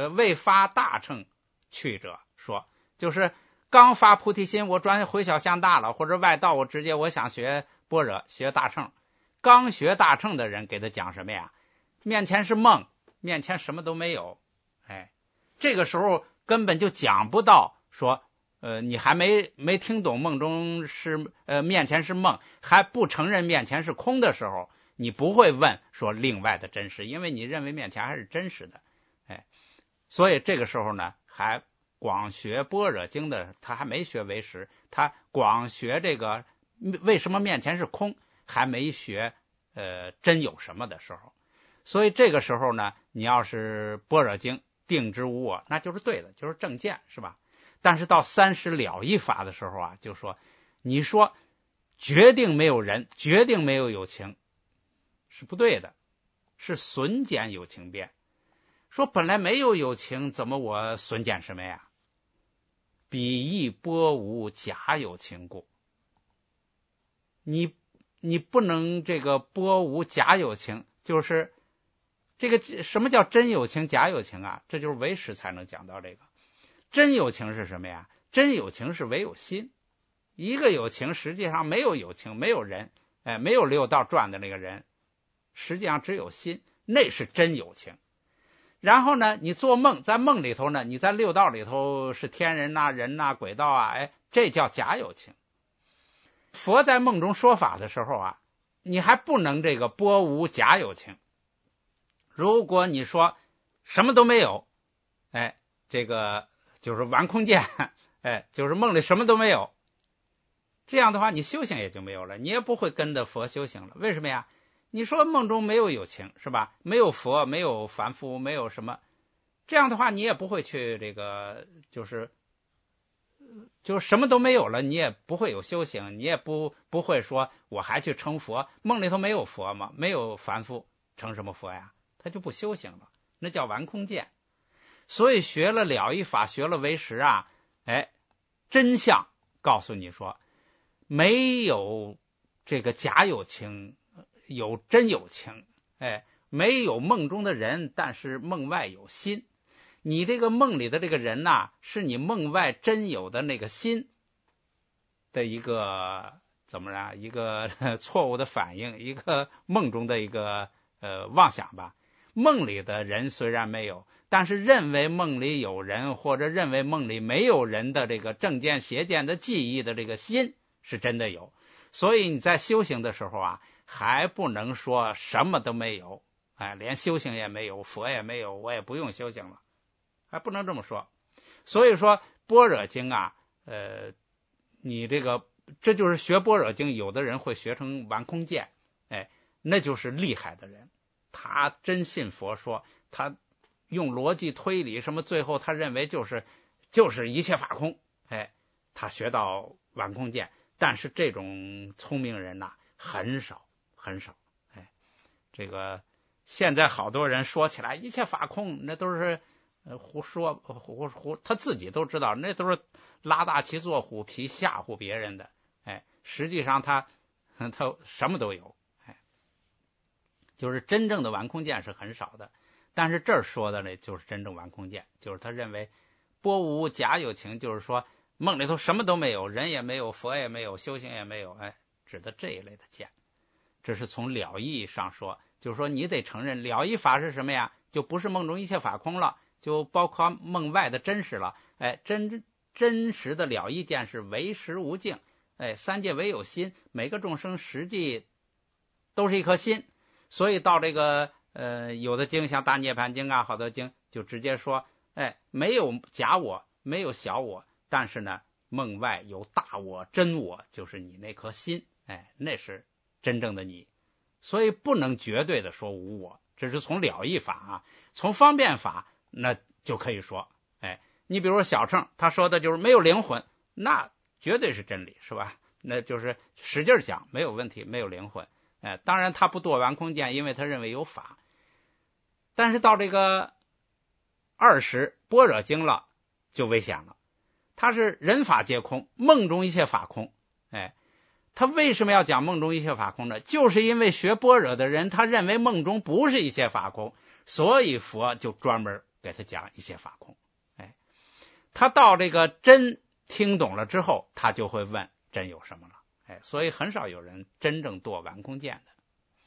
去者说，就是刚发菩提心，我转回小向大了，或者外道我直接我想学般若学大乘，刚学大乘的人给他讲什么呀？面前是梦，面前什么都没有，这个时候根本就讲不到说你还没听懂梦中是面前是梦，还不承认面前是空的时候，你不会问说另外的真实，因为你认为面前还是真实的。所以这个时候呢，还光学般若经的，他还没学唯识，他光学这个为什么面前是空，还没学真有什么的时候。所以这个时候呢，你要是般若经定执无我，那就是对的，就是正见，是吧？但是到30了义法的时候啊，就说你说决定没有人，决定没有有情，是不对的，是损减有情边。说本来没有有情，怎么我损减什么呀？彼亦波无假有情故。你不能这个波无假有情，就是这个什么叫真有情假有情啊？这就是唯识才能讲到这个。真有情是什么呀？真有情是唯有心，一个有情实际上没有有情，没有人，没有六道转的那个人，实际上只有心，那是真有情。然后呢，你做梦，在梦里头呢，你在六道里头是天人呐、人呐、鬼道啊，这叫假有情。佛在梦中说法的时候啊，你还不能这个波无假有情。如果你说什么都没有，这个就是玩空见， 就是梦里什么都没有。这样的话，你修行也就没有了，你也不会跟着佛修行了。为什么呀？你说梦中没有有情是吧？没有佛，没有凡夫，没有什么，这样的话你也不会去这个，就是什么都没有了，你也不会有修行，你也不会说我还去成佛。梦里头没有佛嘛，没有凡夫，成什么佛呀？他就不修行了，那叫玩空见。所以学了了义法，学了唯识啊，真相告诉你说，没有这个假有情，有真有情。没有梦中的人，但是梦外有心。你这个梦里的这个人呐，是你梦外真有的那个心的一个怎么着？一个错误的反应，一个梦中的一个妄想吧。梦里的人虽然没有，但是认为梦里有人，或者认为梦里没有人的这个正见邪见的记忆的这个心是真的有。所以你在修行的时候啊，还不能说什么都没有，连修行也没有，佛也没有，我也不用修行了，还不能这么说。所以说般若经啊，你这就是学般若经，有的人会学成玩空见，那就是厉害的人，他真信佛说，他用逻辑推理什么，最后他认为就是一切法空，他学到玩空见。但是这种聪明人呐，很少很少。这个现在好多人说起来一切法空，那都是胡说，他自己都知道，那都是拉大旗做虎皮吓唬别人的。实际上他什么都有。就是真正的玩空见是很少的。但是这儿说的呢，就是真正玩空见，就是他认为波无假有情，就是说梦里头什么都没有，人也没有，佛也没有，修行也没有，指的这一类的见。这是从了义上说，就是说你得承认了义法是什么呀？就不是梦中一切法空了，就包括梦外的真实了。真实的了义见是唯识无境，三界唯有心，每个众生实际都是一颗心。所以到这个有的经像大涅槃经啊，好多经就直接说，没有假我，没有小我，但是呢梦外有大我真我，就是你那颗心，那是真正的你。所以不能绝对的说无我，这是从了义法啊。从方便法那就可以说，你比如说小乘他说的就是没有灵魂，那绝对是真理，是吧？那就是使劲讲没有问题，没有灵魂。当然他不堕玩空见，因为他认为有法。但是到这个20般若经了就危险了，他是人法皆空，梦中一切法空。他为什么要讲梦中一切法空呢？就是因为学般若的人他认为梦中不是一切法空，所以佛就专门给他讲一切法空。他到这个真听懂了之后，他就会问真有什么了。所以很少有人真正堕玩空见的。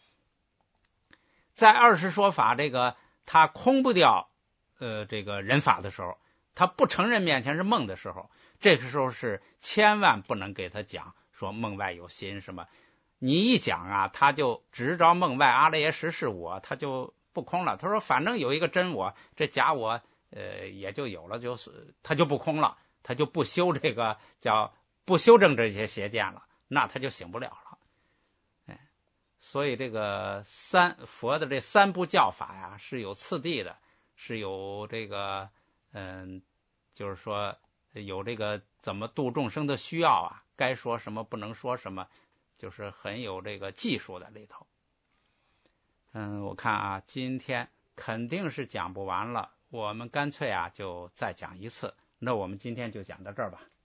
在20说法这个他空不掉这个人法的时候，他不承认面前是梦的时候，这个时候是千万不能给他讲说梦外有心什么。你一讲啊，他就执着梦外阿赖耶识是我，他就不空了。他说反正有一个真我，这假我也就有了，就是他就不空了，他就不修这个叫不修正这些邪见了，那他就醒不了了。所以这个佛的这三部教法呀是有次第的，是有这个就是说有这个怎么度众生的需要啊，该说什么不能说什么，就是很有这个技术的里头。我看啊，今天肯定是讲不完了，我们干脆啊就再讲一次。那我们今天就讲到这儿吧。